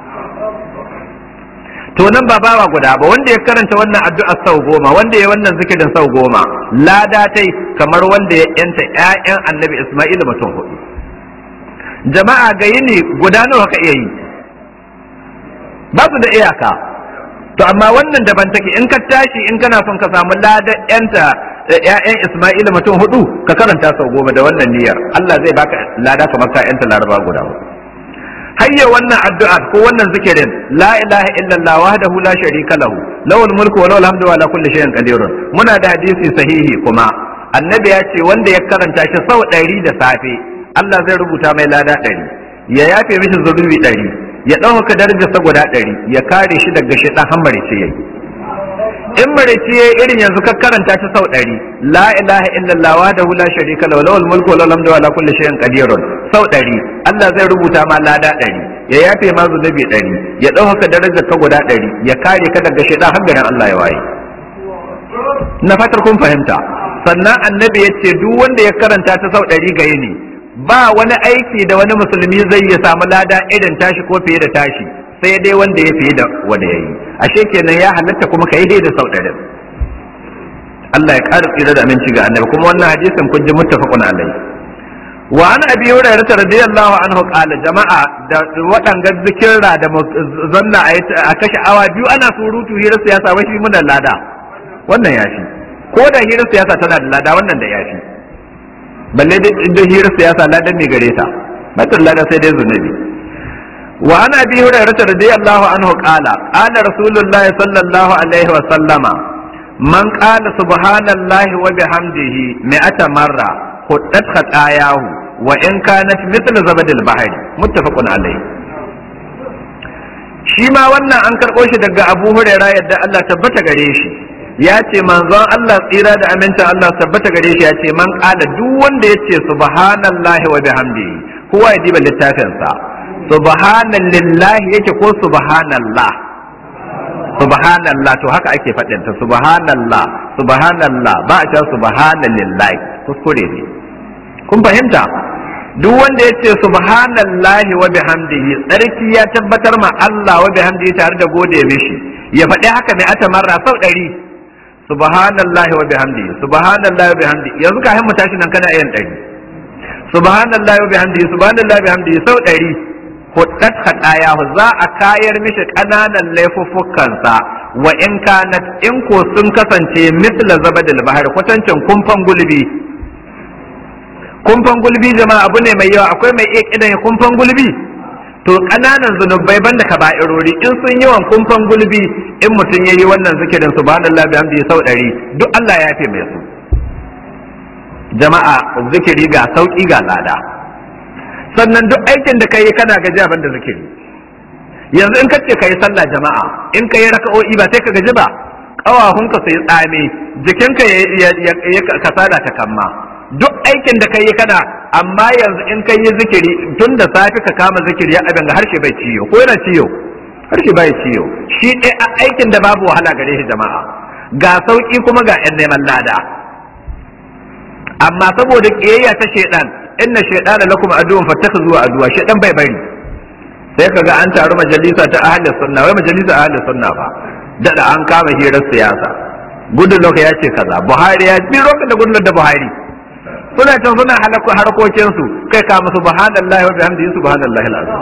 to nan ba bawa guda ba wanda ya karanta wannan addu'a sau goma wanda ya wannan zikirin sau goma lada tai kamar wanda ya yanta ƴaƴan annabi Isma'il mutum hudu jama'a ga yini guda nawa ka iya yi ba su da iyaka to amma wannan daban take in ka tashi in kana son ka samu ladan yanta ƴaƴan Isma'ila mutum hudu ka karanta sau goma da wannan niyyar Allah zai baka lada kamar ka yanta laraba guda hayya wannan addu'a ko wannan zikirin la ilaha illallah wahdahu la sharika lahu lahul mulku wa lahul hamdu wa ala kulli shay'in qadirun muna da hadisi sahihi kuma annabi ya ce wanda ya karanta shi sau ɗari da safe Allah zai rubuta mai lada ɗari ya yafe mishi zunubi ɗari ya ɗaukaka darajarsa guda ɗari ya kare shi daga shi ɗan marice yayi in marice yayi irin yanzu ka karanta shi sau ɗari la ilaha illallah wahdahu la sharika lahu lahul mulku wa lahul hamdu wa ala kulli shay'in qadirun sau ɗari Allah zai rubuta ma lada ɗari ya yafe ma zunubi ɗari ya ɗaukaka darajarka guda ɗari ya kare ka daga shi ɗan hangarin Allah ya waye na fatar kun fahimta sannan annabi ya ce duk wanda ya karanta ta sau ɗari ga yini ba wani aiki da wani musulmi zai ya samu lada irin tashi ko fiye da tashi sai dai wanda ya fiye da wanda ya yi ashe kenan ya halatta kuma ka yi dai da sau ɗarin Allah ya ƙara tsira da aminci ga annabi kuma wannan hadisin kun ji muttafaqun alai wa an abi hurairah radiyallahu anhu qala jama'a da waɗanga zikirra da zanna a kashe awa biyu ana surutu hirar siyasa wai shi muna lada wannan yafi ko da hirar siyasa tana da lada wannan da yafi balle da hirar siyasa ladan ne gare ta matar lada sai dai zunubi wa ana bi hurairah radiyallahu anhu qala qala rasulullahi sallallahu alaihi wa sallama man qala subhanallahi wa bihamdihi mi'ata marra huddat khatayahu wa in kanat mithla zabadil bahri muttafaqun alaihi shi ma wannan an karɓo shi daga Abu Hurairah yadda Allah tabbata gare shi ya ce manzon Allah tsira da aminta Allah tabbata gare shi ya ce man qala duk wanda ya ce subhanallahi wa bihamdihi kowa ya diba littafin sa subhanallahi yake ko subhanallah subhanallah to haka ake faɗin ta subhanallah subhanallah ba a ce subhanallahi kuskure ne kun fahimta duk wanda ya ce subhanallahi wa bihamdihi tsarki ya tabbatar ma Allah wa bihamdihi tare da gode mishi ya faɗi haka mai ata marra sau ɗari subhanallahi wa bihamdihi subhanallahi wa bihamdihi yanzu ka mu tashi nan kana yin ɗari subhanallahi wa bihamdihi subhanallahi wa bihamdihi sau ɗari huddat khatayahu za a kayar mishi ƙananan laifuffukansa wa in kanat in ko sun kasance misla zabadil bahar kwatancin kumfan gulbi kumfan gulbi jama'a abu ne mai yawa akwai mai iya kidan kumfan gulbi to ƙananan zunubai banda kaba'irori in sun yawan kumfan gulbi in mutum yayi wannan zikirin subhanallahi bihamdihi sau ɗari duk Allah ya yafe mai su jama'a zikiri ga sauki ga lada sannan duk aikin da kai kana gajiya banda zikiri yanzu in kace kai sallah jama'a in kai raka'o'i ba sai ka gaji ba ƙawahunka su yi tsame jikinka ya kasala ta kamma duk aikin da ka yi kana amma yanzu in ka yi zikiri tun da safe ka kama zikiri ya abin ga harshe bai ciyo ko yana ciyo harshe bai ciyo shi ɗaya aikin da babu wahala gare shi jama'a ga sauki kuma ga yan neman lada amma saboda ƙiyayya ta shedan inna shaytana lakum aduwwun fattakhidhuhu aduwwa shedan bai bari sai kaga an taru majalisa ta ahli sunna wai majalisa ahli sunna ba dada an kama hirar siyasa gudun loka ya ce kaza buhari ya bi lokacin da gudun da buhari suna can suna halaku harkokin su kai ka musu subhanallahi wa bihamdihi subhanallahi alazim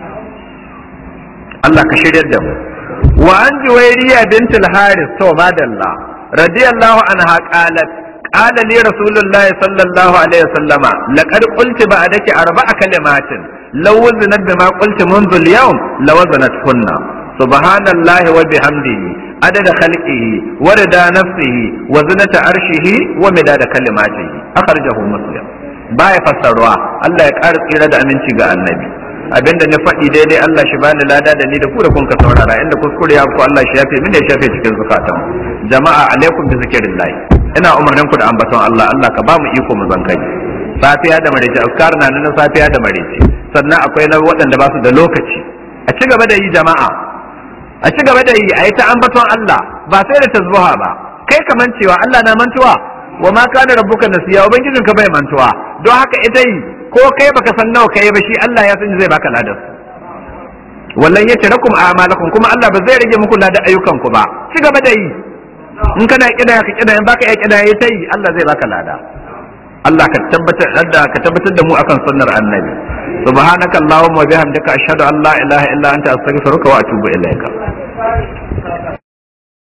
Allah ka shiryar da mu wa an juwairiya bint al-haris to madalla radiyallahu anha qalat qala li rasulullahi sallallahu alaihi wasallama laqad qulti ba'daki arba'a kalimatin law waznat bima qulti منذ اليوم لوزنتهن سبحان الله وبحمده عدد خلقه ورضا نفسه وزنة عرشه ومداد كلماته أخرجه مسلم baya fassarwa Allah ya ƙara tsira da aminci ga annabi abinda na faɗi daidai Allah shi bani lada da ni da ku da kun ka saurara inda kuskure ya ku Allah shi yafe min da ya shafe cikin zukatan jama'a alaikum bi zikrillah ina umarnin ku da ambaton Allah Allah ka ba mu iko mu zankai safiya da maraice azkar na nan safiya da maraice sannan akwai na waɗanda ba su da lokaci a ci gaba da yi jama'a a ci gaba da yi a yi ta ambaton Allah ba sai da tasbiha ba kai ka mancewa Allah na mantuwa wa ma kana rabbuka nasiya ubangijin ka bai mantuwa don haka ita yi ko kai baka san nawa kai ba shi Allah ya san zai baka ladan wallan yatarakum a'malakum kuma Allah ba zai rage muku ladan ayyukan ku ba ci gaba da yi in kana kida ka kida in baka iya kida yayi tai Allah zai baka lada Allah ka tabbatar da ka tabbatar da mu akan sunnar annabi subhanakallahumma wa bihamdika ashhadu an la ilaha illa anta astaghfiruka wa atubu ilaika